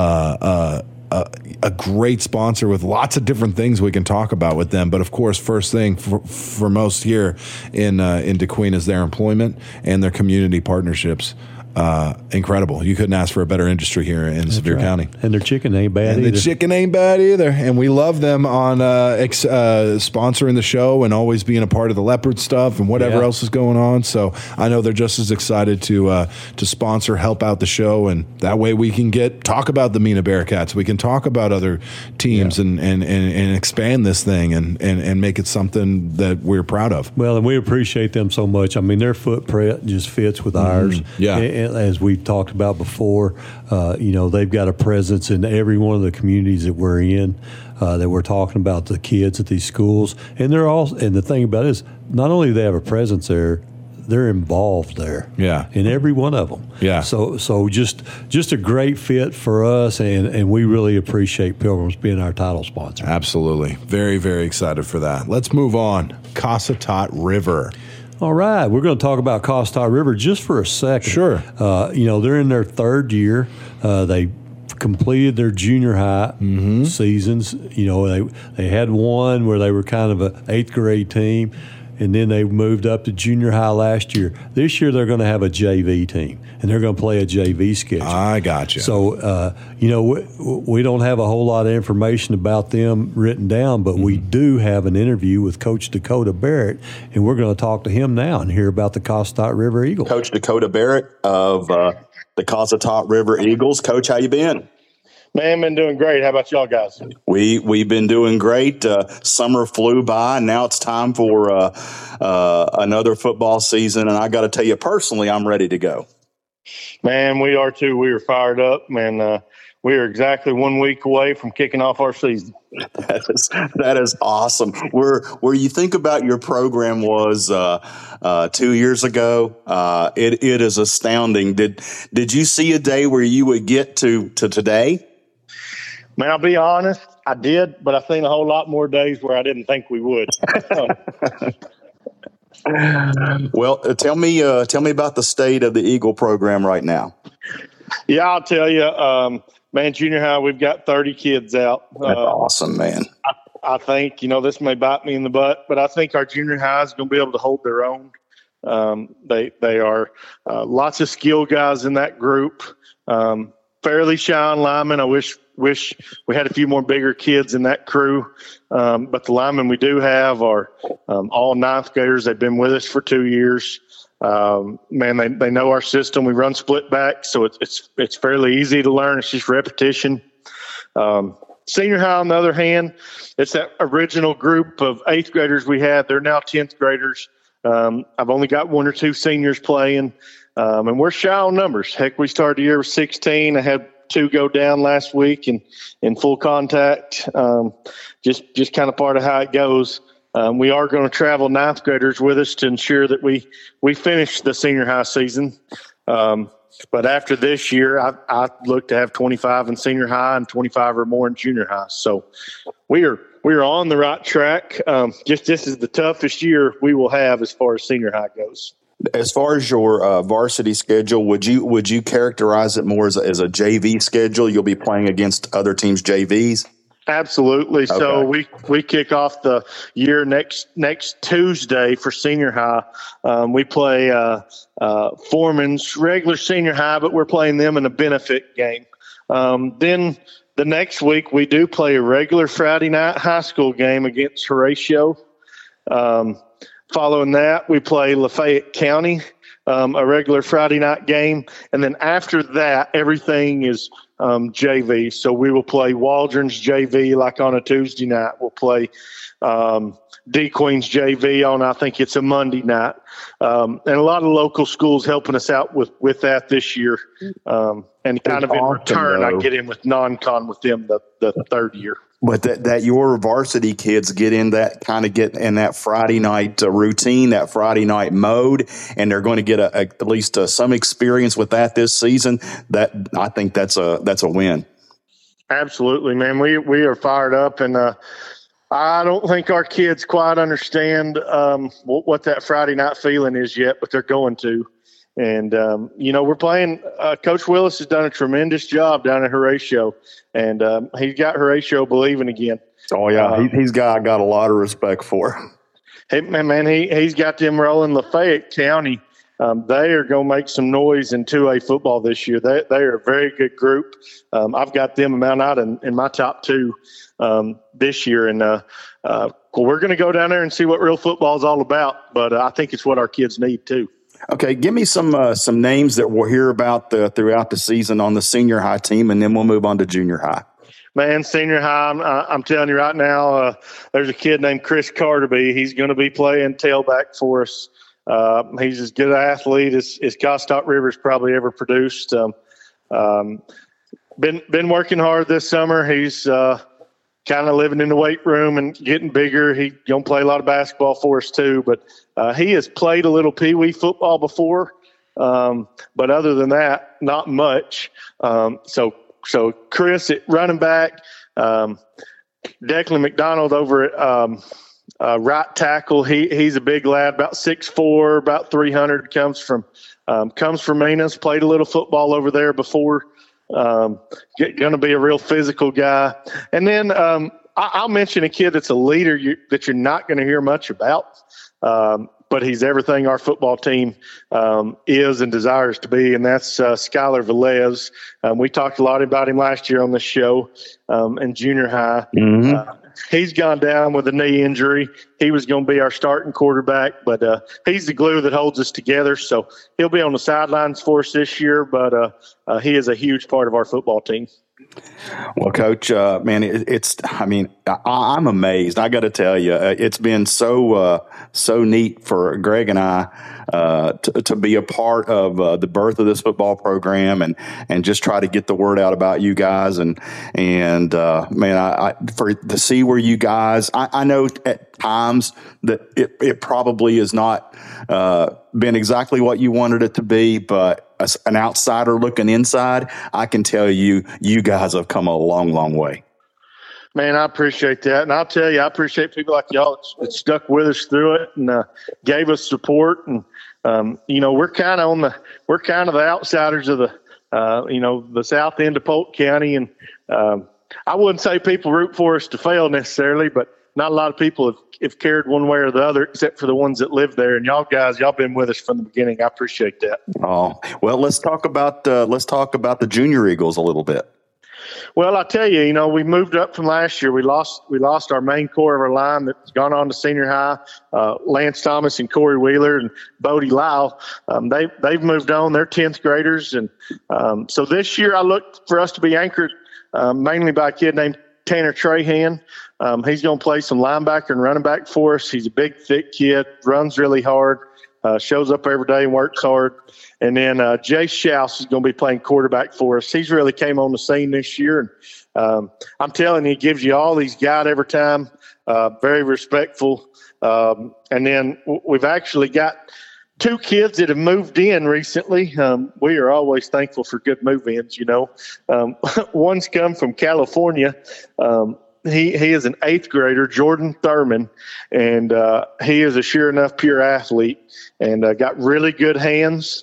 great sponsor with lots of different things we can talk about with them. But of course, first thing for most here in DeQueen is their employment and their community partnerships. Incredible. You couldn't ask for a better industry here in Sevier County. And their chicken ain't bad either. The chicken ain't bad either. And we love them on sponsoring the show and always being a part of the leopard stuff and whatever else is going on. So I know they're just as excited to sponsor, help out the show, and that way we can talk about the Mena Bearcats. We can talk about other teams and expand this thing and make it something that we're proud of. Well, and we appreciate them so much. I mean, their footprint just fits with ours. Yeah. As we've talked about before, they've got a presence in every one of the communities that we're in, that we're talking about the kids at these schools. And and the thing about it is, not only do they have a presence there, they're involved there. Yeah. In every one of them. Yeah. So just a great fit for us, and we really appreciate Pilgrims being our title sponsor. Absolutely. Very, very excited for that. Let's move on. Cossatot River. All right, we're going to talk about Cossatot River just for a second. Sure. They're in their third year. They completed their junior high seasons. They had one where they were kind of an 8th grade team, and then they moved up to junior high last year. This year they're going to have a JV team, and they're going to play a JV schedule. I gotcha. So, we don't have a whole lot of information about them written down, but we do have an interview with Coach Dakota Barrett, and we're going to talk to him now and hear about the Cossatot River Eagles. Coach Dakota Barrett of the Cossatot River Eagles. Coach, how you been? Man, been doing great. How about y'all guys? We've been doing great. Summer flew by, and now it's time for another football season. And I got to tell you personally, I'm ready to go. Man, we are too. We are fired up, man. we are exactly 1 week away from kicking off our season. That is awesome. Where you think about your program was 2 years ago, it is astounding. Did you see a day where you would get to today? Man, I'll be honest, I did, but I've seen a whole lot more days where I didn't think we would. Well, tell me about the state of the Eagle program right now. Yeah, I'll tell you, man, junior high, we've got 30 kids out. That's awesome, man. I think, this may bite me in the butt, but I think our junior high is going to be able to hold their own. They are lots of skill guys in that group. Fairly shy on linemen. I wish we had a few more bigger kids in that crew. But the linemen we do have are all ninth graders. They've been with us for 2 years. Man, they know our system. We run split back, so it's fairly easy to learn. It's just repetition. Senior high, on the other hand, it's that original group of eighth graders we had. They're now 10th graders. I've only got 1 or 2 seniors playing, and we're shy on numbers. Heck, we started the year with 16. I had 2 go down last week in full contact. Just kind of part of how it goes. We are going to travel ninth graders with us to ensure that we finish the senior high season. But after this year, I look to have 25 in senior high and 25 or more in junior high. So we are on the right track. Just this is the toughest year we will have as far as senior high goes. As far as your varsity schedule, would you characterize it more as a JV schedule? You'll be playing against other teams' JVs? Absolutely. Okay. So we kick off the year next Tuesday for senior high. We play Foreman's regular senior high, but we're playing them in a benefit game. Then the next week we do play a regular Friday night high school game against Horatio. Following that, we play Lafayette County, a regular Friday night game. And then after that, everything is JV. So we will play Waldron's JV like on a Tuesday night. We'll play D Queen's JV on, I think it's a Monday night. And a lot of local schools helping us out with that this year. And kind of in return, I get in with non-con with them the third year. But that your varsity kids get in that Friday night routine, that Friday night mode, and they're going to get at least some experience with that this season. That I think that's a win. Absolutely, man. We are fired up, and I don't think our kids quite understand what that Friday night feeling is yet, but they're going to. And, we're playing Coach Willis has done a tremendous job down at Horatio, and he's got Horatio believing again. Oh, yeah. He's got a lot of respect for him. Hey, man, he's got them rolling Lafayette County. They are going to make some noise in 2A football this year. They are a very good group. I've got them out in my top 2 this year. And we're going to go down there and see what real football is all about. But I think it's what our kids need, too. Okay, give me some names that we'll hear about throughout the season on the senior high team, and then we'll move on to junior high. Man, senior high, I'm telling you right now, there's a kid named Chris Carterby. He's going to be playing tailback for us. He's as good an athlete as Gostock River's probably ever produced. Been working hard this summer. He's kind of living in the weight room and getting bigger. He's going to play a lot of basketball for us too, but he has played a little Pee Wee football before. But other than that, not much. So Chris at running back, Declan McDonald over at right tackle. He's a big lad, about 6'4", about 300. Comes from Minas. Played a little football over there before. Going to be a real physical guy. And then I'll mention a kid that's a leader that you're not going to hear much about, but he's everything our football team is and desires to be, and that's Skylar Velez. We talked a lot about him last year on the show in junior high. Mm-hmm. He's gone down with a knee injury. He was going to be our starting quarterback, but he's the glue that holds us together. So he'll be on the sidelines for us this year, but he is a huge part of our football team. Well, Coach, man, I'm amazed. I got to tell you, it's been so neat for Greg and I to be a part of the birth of this football program and just try to get the word out about you guys and man, to see where you guys. I know at times that it probably has not been exactly what you wanted it to be, but as an outsider looking inside, I can tell you guys have come a long, long way. Man, I appreciate that. And I'll tell you, I appreciate people like y'all that stuck with us through it and gave us support. And, we're kind of the outsiders of the south end of Polk County. And I wouldn't say people root for us to fail necessarily, but not a lot of people have cared one way or the other, except for the ones that live there. And y'all been with us from the beginning. I appreciate that. Oh, well, let's talk about the Junior Eagles a little bit. Well, I tell you, we moved up from last year. We lost our main core of our line that's gone on to senior high. Lance Thomas and Corey Wheeler and Bodie Lyle. They've moved on. They're 10th graders, and so this year I looked for us to be anchored mainly by a kid named Tanner Trahan. He's going to play some linebacker and running back for us. He's a big, thick kid, runs really hard, shows up every day and works hard. And then Jace Schaus is going to be playing quarterback for us. He's really came on the scene this year. And I'm telling you, he gives you all he's got every time, very respectful. And then we've actually got 2 kids that have moved in recently. We are always thankful for good move-ins, One's come from California. He is an 8th grader, Jordan Thurman, and he is a sure enough pure athlete and got really good hands.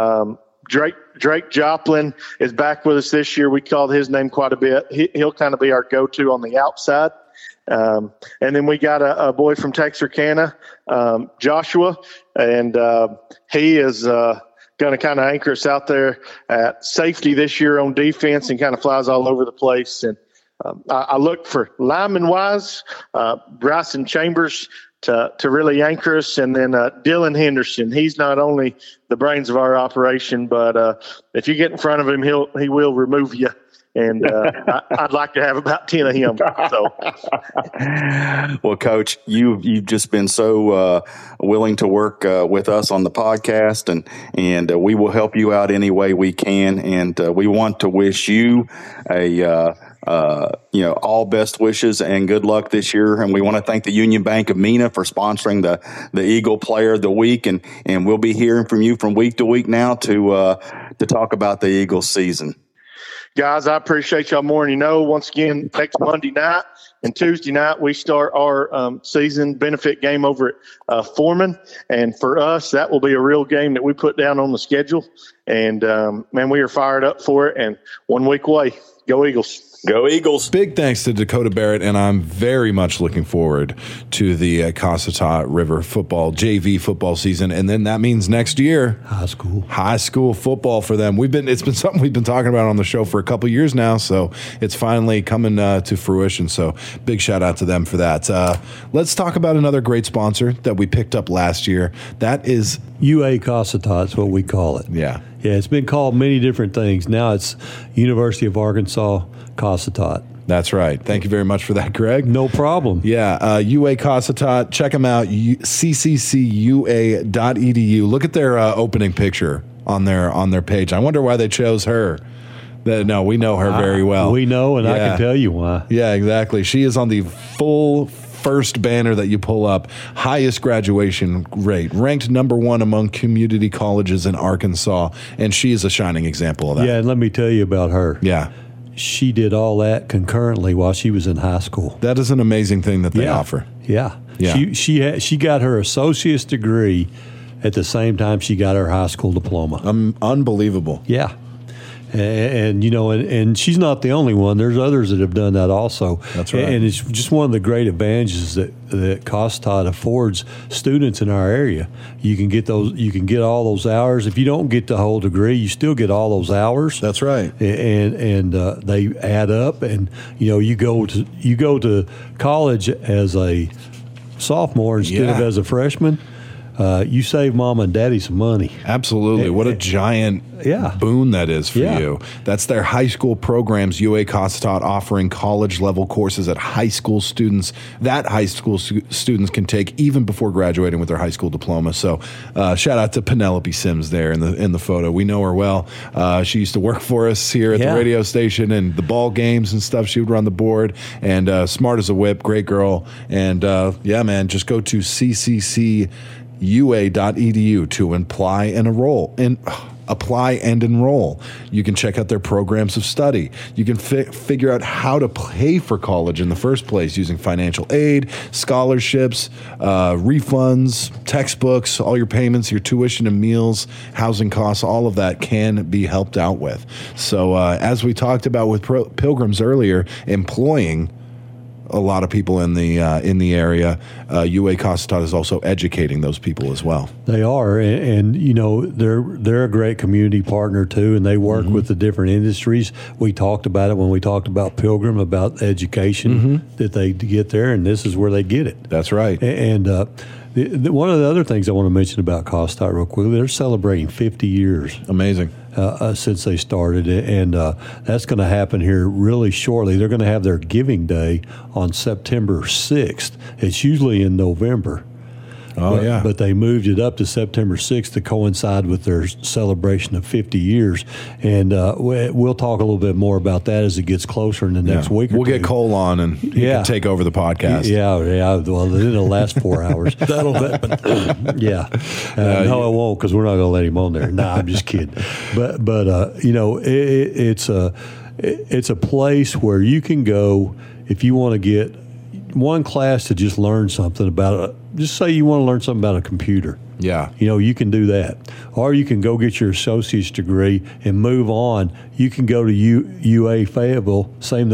Drake Joplin is back with us this year. We called his name quite a bit. He'll kind of be our go-to on the outside. And then we got a boy from Texarkana, Joshua, and he is going to kind of anchor us out there at safety this year on defense and kind of flies all over the place. And I look for lineman-wise, Bryson Chambers to really anchor us, and then Dylan Henderson. He's not only the brains of our operation, but if you get in front of him, he will remove you. And I'd like to have about 10 of him. So, well, Coach, you've just been so willing to work with us on the podcast, and we will help you out any way we can. And we want to wish you all best wishes and good luck this year. And we want to thank the Union Bank of Mena for sponsoring the Eagle Player of the Week. And we'll be hearing from you from week to week now to talk about the Eagles season. Guys, I appreciate y'all more than once again, next Monday night and Tuesday night, we start our season benefit game over at Foreman. And for us, that will be a real game that we put down on the schedule. And, man, we are fired up for it. And 1 week away. Go Eagles. Go Eagles. Big thanks to Dakota Barrett, and I'm very much looking forward to the Cossatot River football, JV football season. And then that means next year, high school football for them. It's been something we've been talking about on the show for a couple years now, so it's finally coming to fruition. So big shout out to them for that. Let's talk about another great sponsor that we picked up last year. That is UA Cossatot is what we call it. Yeah, it's been called many different things. Now it's University of Arkansas Cossatot. That's right. Thank you very much for that, Greg. No problem. Yeah, UA Cossatot. Check them out, cccua.edu. Look at their opening picture on their page. I wonder why they chose her. No, we know her very well. We know, and I can tell you why. Yeah, exactly. She is on the full first banner that you pull up, highest graduation rate, ranked #1 among community colleges in Arkansas, and she is a shining example of that. Yeah, and let me tell you about her. Yeah. She did all that concurrently while she was in high school. That is an amazing thing that they offer. Yeah. She got her associate's degree at the same time she got her high school diploma. Unbelievable. Yeah. And she's not the only one. There's others that have done that also. That's right. And it's just one of the great advantages that Cossatot affords students in our area. You can get all those hours. If you don't get the whole degree, you still get all those hours. That's right. And they add up. And you go to college as a sophomore instead of as a freshman. you save mom and daddy some money. Absolutely. What a giant boon that is for you. That's their high school programs, UA Cossatot, offering college-level courses at high school students that high school students can take even before graduating with their high school diploma. So shout out to Penelope Sims there in the photo. We know her well. She used to work for us here at the radio station, and the ball games and stuff, she would run the board, and smart as a whip, great girl. And man, just go to cccua.edu to apply and enroll. You can check out their programs of study. You can figure out how to pay for college in the first place using financial aid, scholarships, refunds, textbooks, all your payments, your tuition and meals, housing costs, all of that can be helped out with. So as we talked about with Pilgrims earlier, employing a lot of people in the area, UA Cossatot is also educating those people as well. They are, and they're a great community partner too, and they work with the different industries. We talked about it when we talked about Pilgrim, about education that they get there, and this is where they get it. That's right. And one of the other things I want to mention about Cossatot real quick, they're celebrating 50 years. Amazing. Since they started, and that's going to happen here really shortly. They're going to have their Giving Day on September 6th. It's usually in November. But they moved it up to September 6th to coincide with their celebration of 50 years. And we'll talk a little bit more about that as it gets closer in the next week or two. We'll get Cole on, and he can take over the podcast. Yeah. Well, it'll last 4 hours. That'll happen. No, it won't, because we're not going to let him on there. Nah, I'm just kidding. But it's a place where you can go if you want to get one class to just learn something about it. Just say you want to learn something about a computer. Yeah. You can do that. Or you can go get your associate's degree and move on. You can go to UA Fayetteville,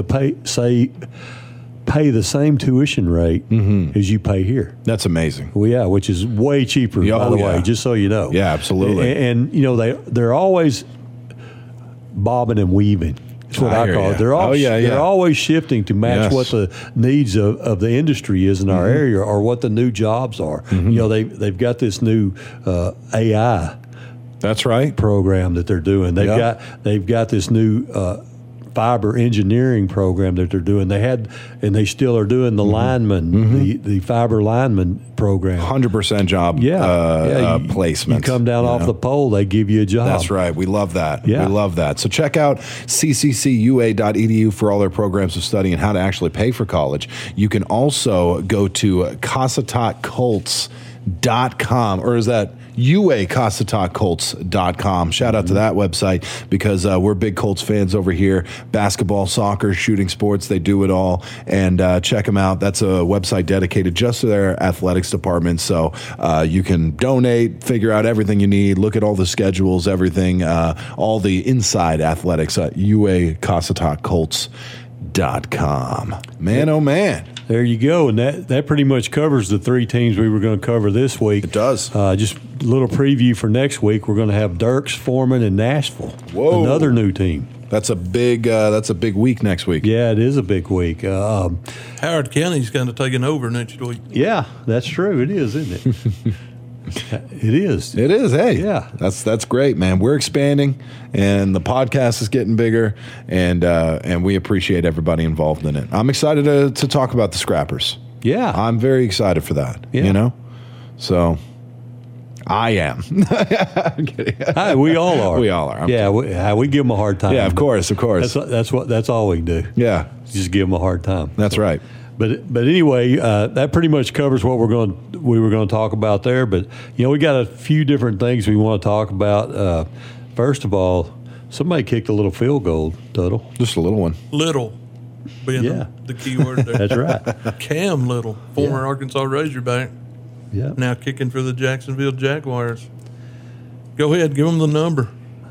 pay the same tuition rate as you pay here. That's amazing. Well, which is way cheaper, by the way, just so you know. Yeah, absolutely. And they're always bobbing and weaving. That's what I call it. They're always shifting to match what the needs of the industry is in our area, or what the new jobs are. They've got this new AI. That's right. Program that they're doing. They've got this new fiber engineering program that they're doing. They had, and they still are doing the lineman, the fiber lineman program. 100% job placement. You come down off the pole, they give you a job. That's right. We love that. Yeah. We love that. So check out cccua.edu for all their programs of study and how to actually pay for college. You can also go to CossatotColts.com, or is that UACossatotColts.com. Shout out to that website, because we're big Colts fans over here. Basketball, soccer, shooting sports, they do it all. And check them out. That's a website dedicated just to their athletics department. So you can donate, figure out everything you need, look at all the schedules, everything, all the inside athletics at UACossatotColts.com. Man, oh man. There you go, and that pretty much covers the three teams we were going to cover this week. It does. Just a little preview for next week. We're going to have Dirks, Foreman, and Nashville. Whoa. Another new team. That's a big week next week. Yeah, it is a big week. Howard County's kind of taking over next week. Yeah, that's true. It is, isn't it? It is. It is. Hey, yeah, that's great, man. We're expanding, and the podcast is getting bigger, and we appreciate everybody involved in it. I'm excited to talk about the Scrappers. Yeah, I'm very excited for that. Yeah. So I am. I'm kidding. We all are. We all are. We give them a hard time. Yeah, of course. That's all we do. Yeah, just give them a hard time. That's right. But anyway, that pretty much covers what we were going to talk about there. But we got a few different things we want to talk about. First of all, somebody kicked a little field goal, Tuttle. Just a little one. Little, being the key word there. That's right. Cam Little, former Arkansas Razorback, now kicking for the Jacksonville Jaguars. Go ahead, give them the number.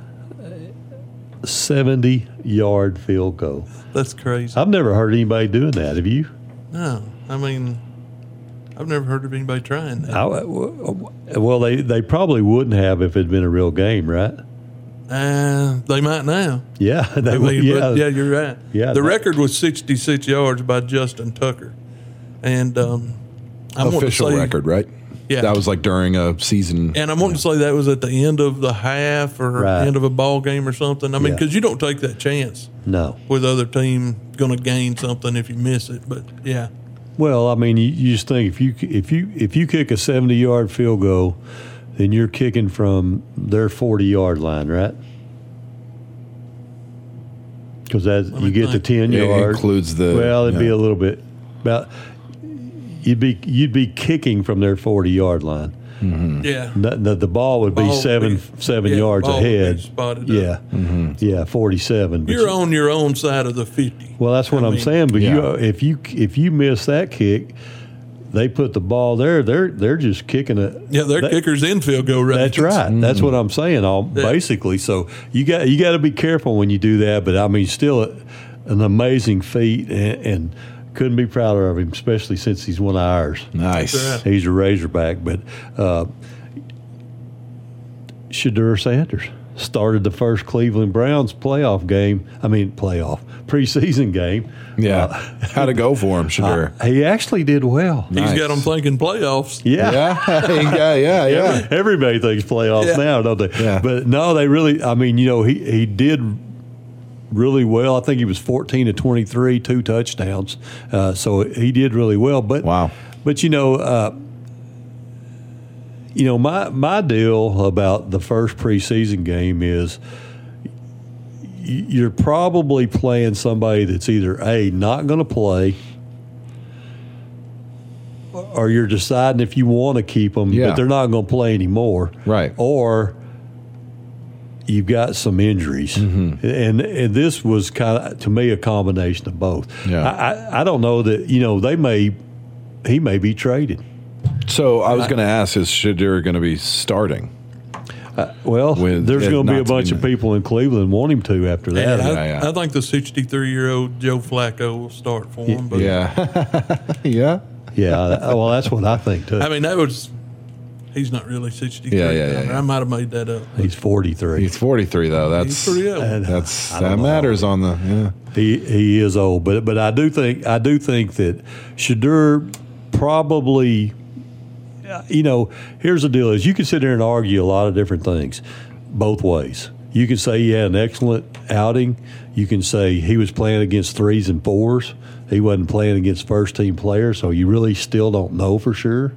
70-yard field goal. That's crazy. I've never heard anybody doing that. Have you? No, I mean, I've never heard of anybody trying that. Well, they probably wouldn't have if it had been a real game, right? They might now. Yeah, But you're right. Yeah, the record was 66 yards by Justin Tucker, and official record, right? Yeah. That was like during a season. And I want to say that was at the end of the half or end of a ball game or something. I mean, because you don't take that chance. No. With the other team going to gain something if you miss it. But yeah. Well, I mean, you just think if you kick a 70-yard field goal, then you're kicking from their 40-yard line, right? Because you get the 10 yards. Includes the. Well, it'd be a little bit about. You'd be kicking from their 40-yard line. Mm-hmm. Yeah. The ball would be seven yards ahead. Yeah. Mm-hmm. Yeah, 47. You're on your own side of the 50. Well, that's what I'm saying. But if you miss that kick, they put the ball there. They're just kicking it. Yeah, their kicker's in field goal range. That's right. Mm-hmm. That's what I'm saying. Basically, so you got to be careful when you do that. But I mean, still an amazing feat, and couldn't be prouder of him, especially since he's one of ours. Nice. Right. He's a Razorback, but Shedeur Sanders started the first Cleveland Browns preseason game. Yeah. How'd it go for him, Shedeur? He actually did well. He's got them thinking playoffs. Yeah. Yeah. Everybody thinks playoffs now, don't they? Yeah. But no, they really, I mean, he did really well. I think he was 14 to 23, 2 touchdowns. So he did really well. But wow. But my deal about the first preseason game is you're probably playing somebody that's either not going to play, or you're deciding if you want to keep them, but they're not going to play anymore. Right. Or you've got some injuries. Mm-hmm. And this was kind of, to me, a combination of both. Yeah. I don't know that, he may be traded. So I was going to ask, is Shedeur going to be starting? There's going to be a bunch of people in Cleveland want him to after that. I think the 63-year-old Joe Flacco will start for him. But Yeah. Well, that's what I think, too. I mean, he's not really 63. Yeah. I might have made that up. He's 43. He's 43, though. He's pretty old. That matters on the. He is old, but I do think that Shedeur probably. Here's the deal: is you can sit there and argue a lot of different things, both ways. You can say he had an excellent outing. You can say he was playing against 3s and 4s. He wasn't playing against first-team players, so you really still don't know for sure.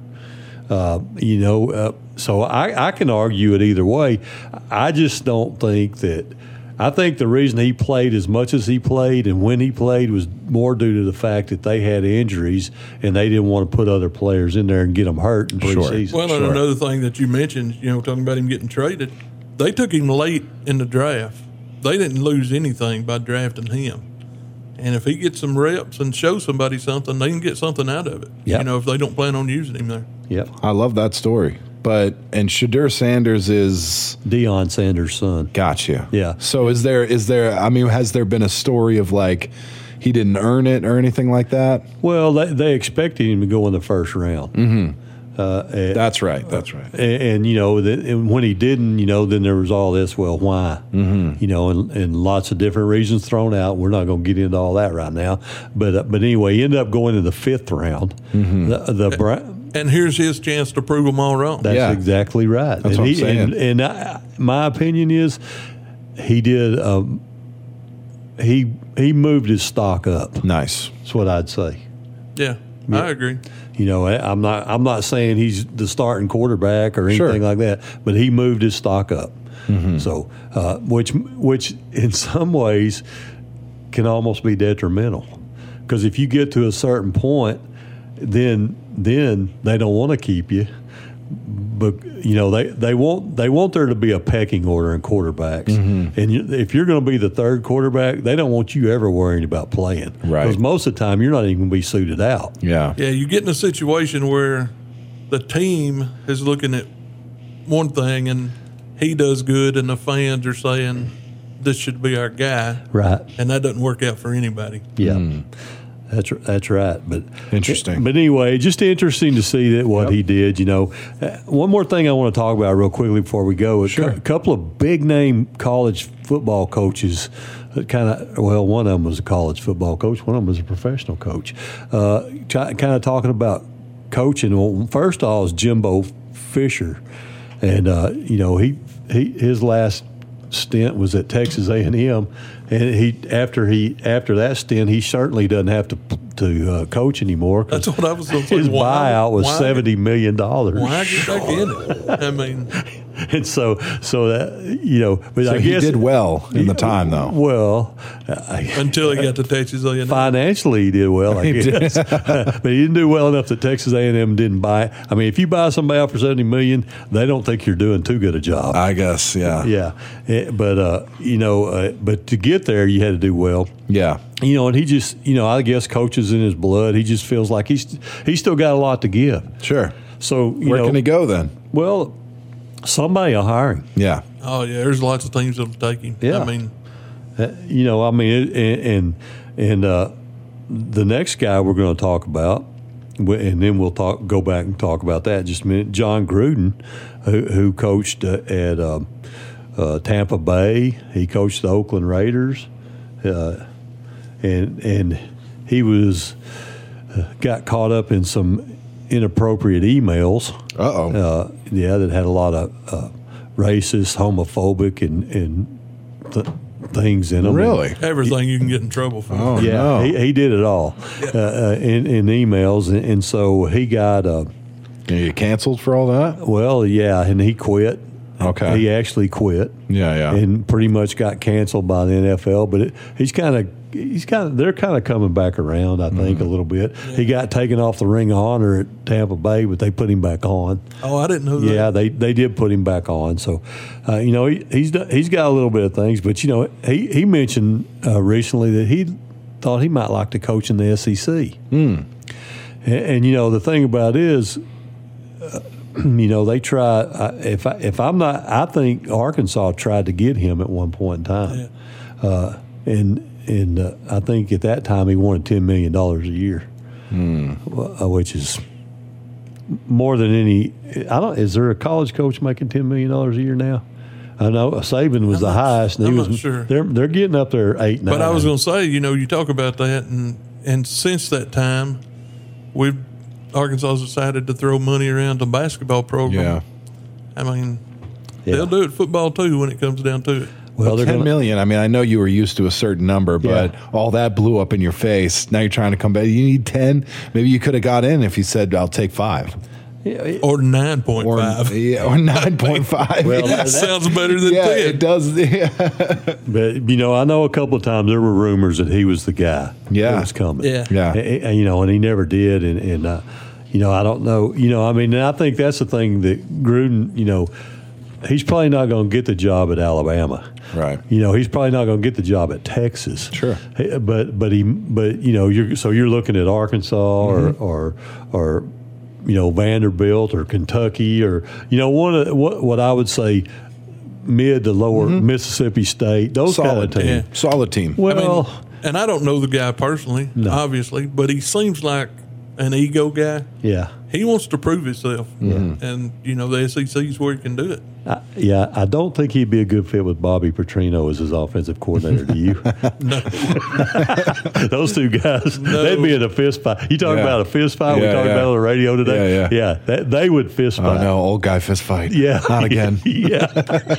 So I can argue it either way. I just don't think that. I think the reason he played as much as he played and when he played was more due to the fact that they had injuries and they didn't want to put other players in there and get them hurt in preseason. Well, and another thing that you mentioned, talking about him getting traded, they took him late in the draft. They didn't lose anything by drafting him. And if he gets some reps and shows somebody something, they can get something out of it. Yep. If they don't plan on using him there. Yep. I love that story. And Shedeur Sanders is Deion Sanders' son. Gotcha. Yeah. So is there? I mean, has there been a story of like he didn't earn it or anything like that? Well, they expected him to go in the first round. Mm-hmm. That's right. And and when he didn't, then there was all this. Well, why? Mm-hmm. And lots of different reasons thrown out. We're not going to get into all that right now. But anyway, he ended up going to the 5th round. Mm-hmm. And here's his chance to prove them all wrong. That's exactly right. That's what I'm saying. And my opinion is he did. He moved his stock up. Nice. That's what I'd say. Yeah. I agree. I'm not saying he's the starting quarterback or anything like that, but he moved his stock up. Mm-hmm. So, which in some ways can almost be detrimental, because if you get to a certain point, then they don't want to keep you. But they want there to be a pecking order in quarterbacks, mm-hmm. and if you're going to be the 3rd quarterback, they don't want you ever worrying about playing, right? Because most of the time you're not even going to be suited out. Yeah. You get in a situation where the team is looking at one thing and he does good, and the fans are saying this should be our guy, right? And that doesn't work out for anybody. Yeah. Mm. That's right, but interesting. But anyway, just interesting to see that what he did. One more thing I want to talk about real quickly before we go. A couple of big name college football coaches. One of them was a college football coach. One of them was a professional coach. Kind of talking about coaching. Well, first of all, is Jimbo Fisher, and his last stint was at Texas A&M, and after that stint, he certainly doesn't have to coach anymore. That's what I was going to say. His buyout was $70 million. Why get back in it? I mean, and so that but So I he guess did well in the time, though. Well, until he got to Texas A&M. Financially, he did well, I guess, but he didn't do well enough that Texas A&M didn't buy. I mean, if you buy somebody out for $70 million, they don't think you're doing too good a job. I guess, yeah. Yeah, but to get there, you had to do well. Yeah. And he just, I guess coaches in his blood. He just feels like he's still got a lot to give. Sure. So where can he go then? Well, somebody will hire him. Yeah. Oh yeah, there's lots of teams that'll take him. Yeah. I mean, the next guy we're going to talk about, and then we'll go back and talk about that in just a minute. John Gruden, who coached at Tampa Bay. He coached the Oakland Raiders, and he got caught up in some inappropriate emails. That had a lot of racist, homophobic, and things in them. Really? Everything you can get in trouble for. Oh, yeah, no. he did it all in emails, and so he got. You canceled for all that? Well, yeah, and he quit. Okay. He actually quit. Yeah. And pretty much got canceled by the NFL, but they're kind of coming back around, I think, a little bit. Yeah. He got taken off the Ring of Honor at Tampa Bay, but they put him back on. Oh, I didn't know that. Yeah, they did put him back on. So, he's got a little bit of things, but he mentioned recently that he thought he might like to coach in the SEC. And the thing about it is, they try. I think Arkansas tried to get him at one point in time, and I think at that time he wanted $10 million a year, which is more than any. Is there a college coach making $10 million a year now? I know Saban was the highest, and I'm not sure. They're getting up there 8, 9. But I was going to say, you talk about that, and since that time, Arkansas has decided to throw money around the basketball program. Yeah. I mean, they'll do it football too when it comes down to it. Well, $10 million. I mean, I know you were used to a certain number, but all that blew up in your face. Now you're trying to come back. You need 10. Maybe you could have got in if you said, "I'll take 5." Or 9.5. Or 9.5. Well, that sounds better than 10. It does. Yeah. But I know a couple of times there were rumors that he was the guy that was coming. Yeah. And he never did. And I don't know. And I think that's the thing that Gruden. He's probably not going to get the job at Alabama. Right. He's probably not going to get the job at Texas. Sure. But you're looking at Arkansas or Vanderbilt or Kentucky or what I would say mid to lower Mississippi State, those kind of teams. Yeah. Solid team. Well, and I don't know the guy personally, obviously, but he seems like an ego guy. Yeah. He wants to prove himself. And the SEC is where he can do it. I don't think he'd be a good fit with Bobby Petrino as his offensive coordinator. Do you? No. Those two guys, they'd be in a fist fight. You talking about a fist fight? We talked about it on the radio today. Yeah. They would fist fight. Oh no, old guy fist fight. Yeah, not again. Yeah.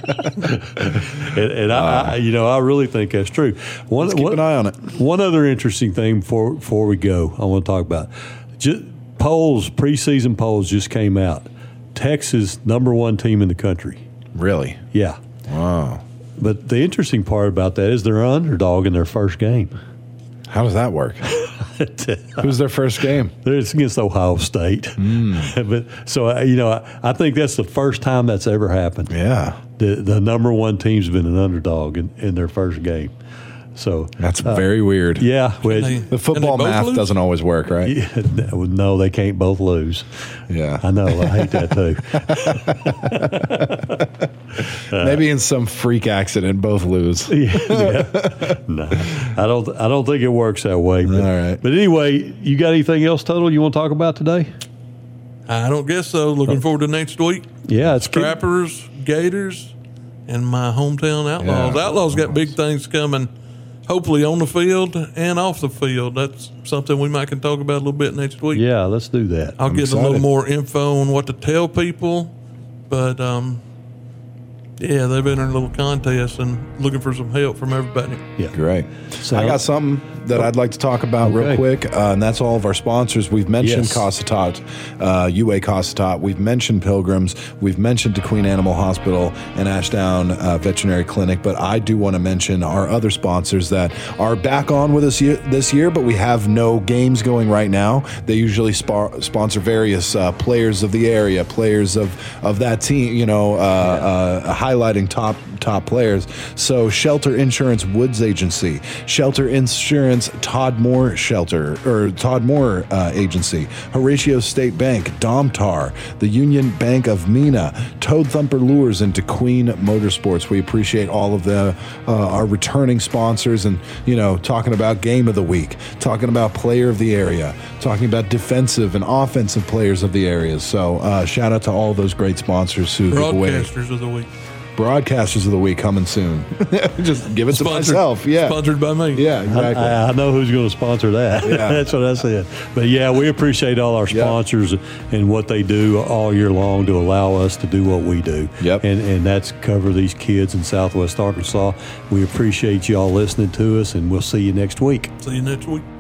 and I really think that's true. Let's keep an eye on it. One other interesting thing before we go, I want to talk about. Preseason polls just came out. Texas, #1 team in the country. Really? Yeah. Wow. But the interesting part about that is they're an underdog in their first game. How does that work? Who's their first game? It's against Ohio State. But so I think that's the first time that's ever happened. Yeah. The #1 team's been an underdog in their first game. So that's very weird. Yeah, the football math doesn't always work, right? Yeah, no, they can't both lose. Yeah, I know. I hate that too. Maybe in some freak accident, both lose. No, I don't think it works that way. But, all right. But anyway, you got anything else, Total, you want to talk about today? I don't guess so. Looking forward to next week. Yeah, it's Scrappers, Gators, and my hometown Outlaws. Yeah. Outlaws got big things coming. hopefully on the field and off the field. That's something we might can talk about a little bit next week. Yeah, let's do that. I'll get a little more info on what to tell people, but yeah, they've entered a little contest and looking for some help from everybody. Yeah, great. I got something that I'd like to talk about real quick, and that's all of our sponsors. We've mentioned Cossatot, UA Cossatot. We've mentioned Pilgrims. We've mentioned DeQueen Animal Hospital and Ashdown Veterinary Clinic, but I do want to mention our other sponsors that are back on with us this year, but we have no games going right now. They usually sponsor various players of the area, players of that team, highlighting top players. So Shelter Insurance Woods Agency, Shelter Insurance Todd Moore Agency, Horatio State Bank, Domtar, the Union Bank of Mena, Toad Thumper Lures, and DeQueen Motorsports. We appreciate all of our returning sponsors, and talking about game of the week, talking about player of the area, talking about defensive and offensive players of the area. So shout out to all those great sponsors who give away. Broadcasters of the week. Broadcasters of the week coming soon. Just give it to myself. Yeah. Sponsored by me. Yeah, exactly. I know who's going to sponsor that. Yeah. That's what I said. But yeah, we appreciate all our sponsors and what they do all year long to allow us to do what we do. Yep. And that's cover these kids in Southwest Arkansas. We appreciate you all listening to us, and we'll see you next week. See you next week.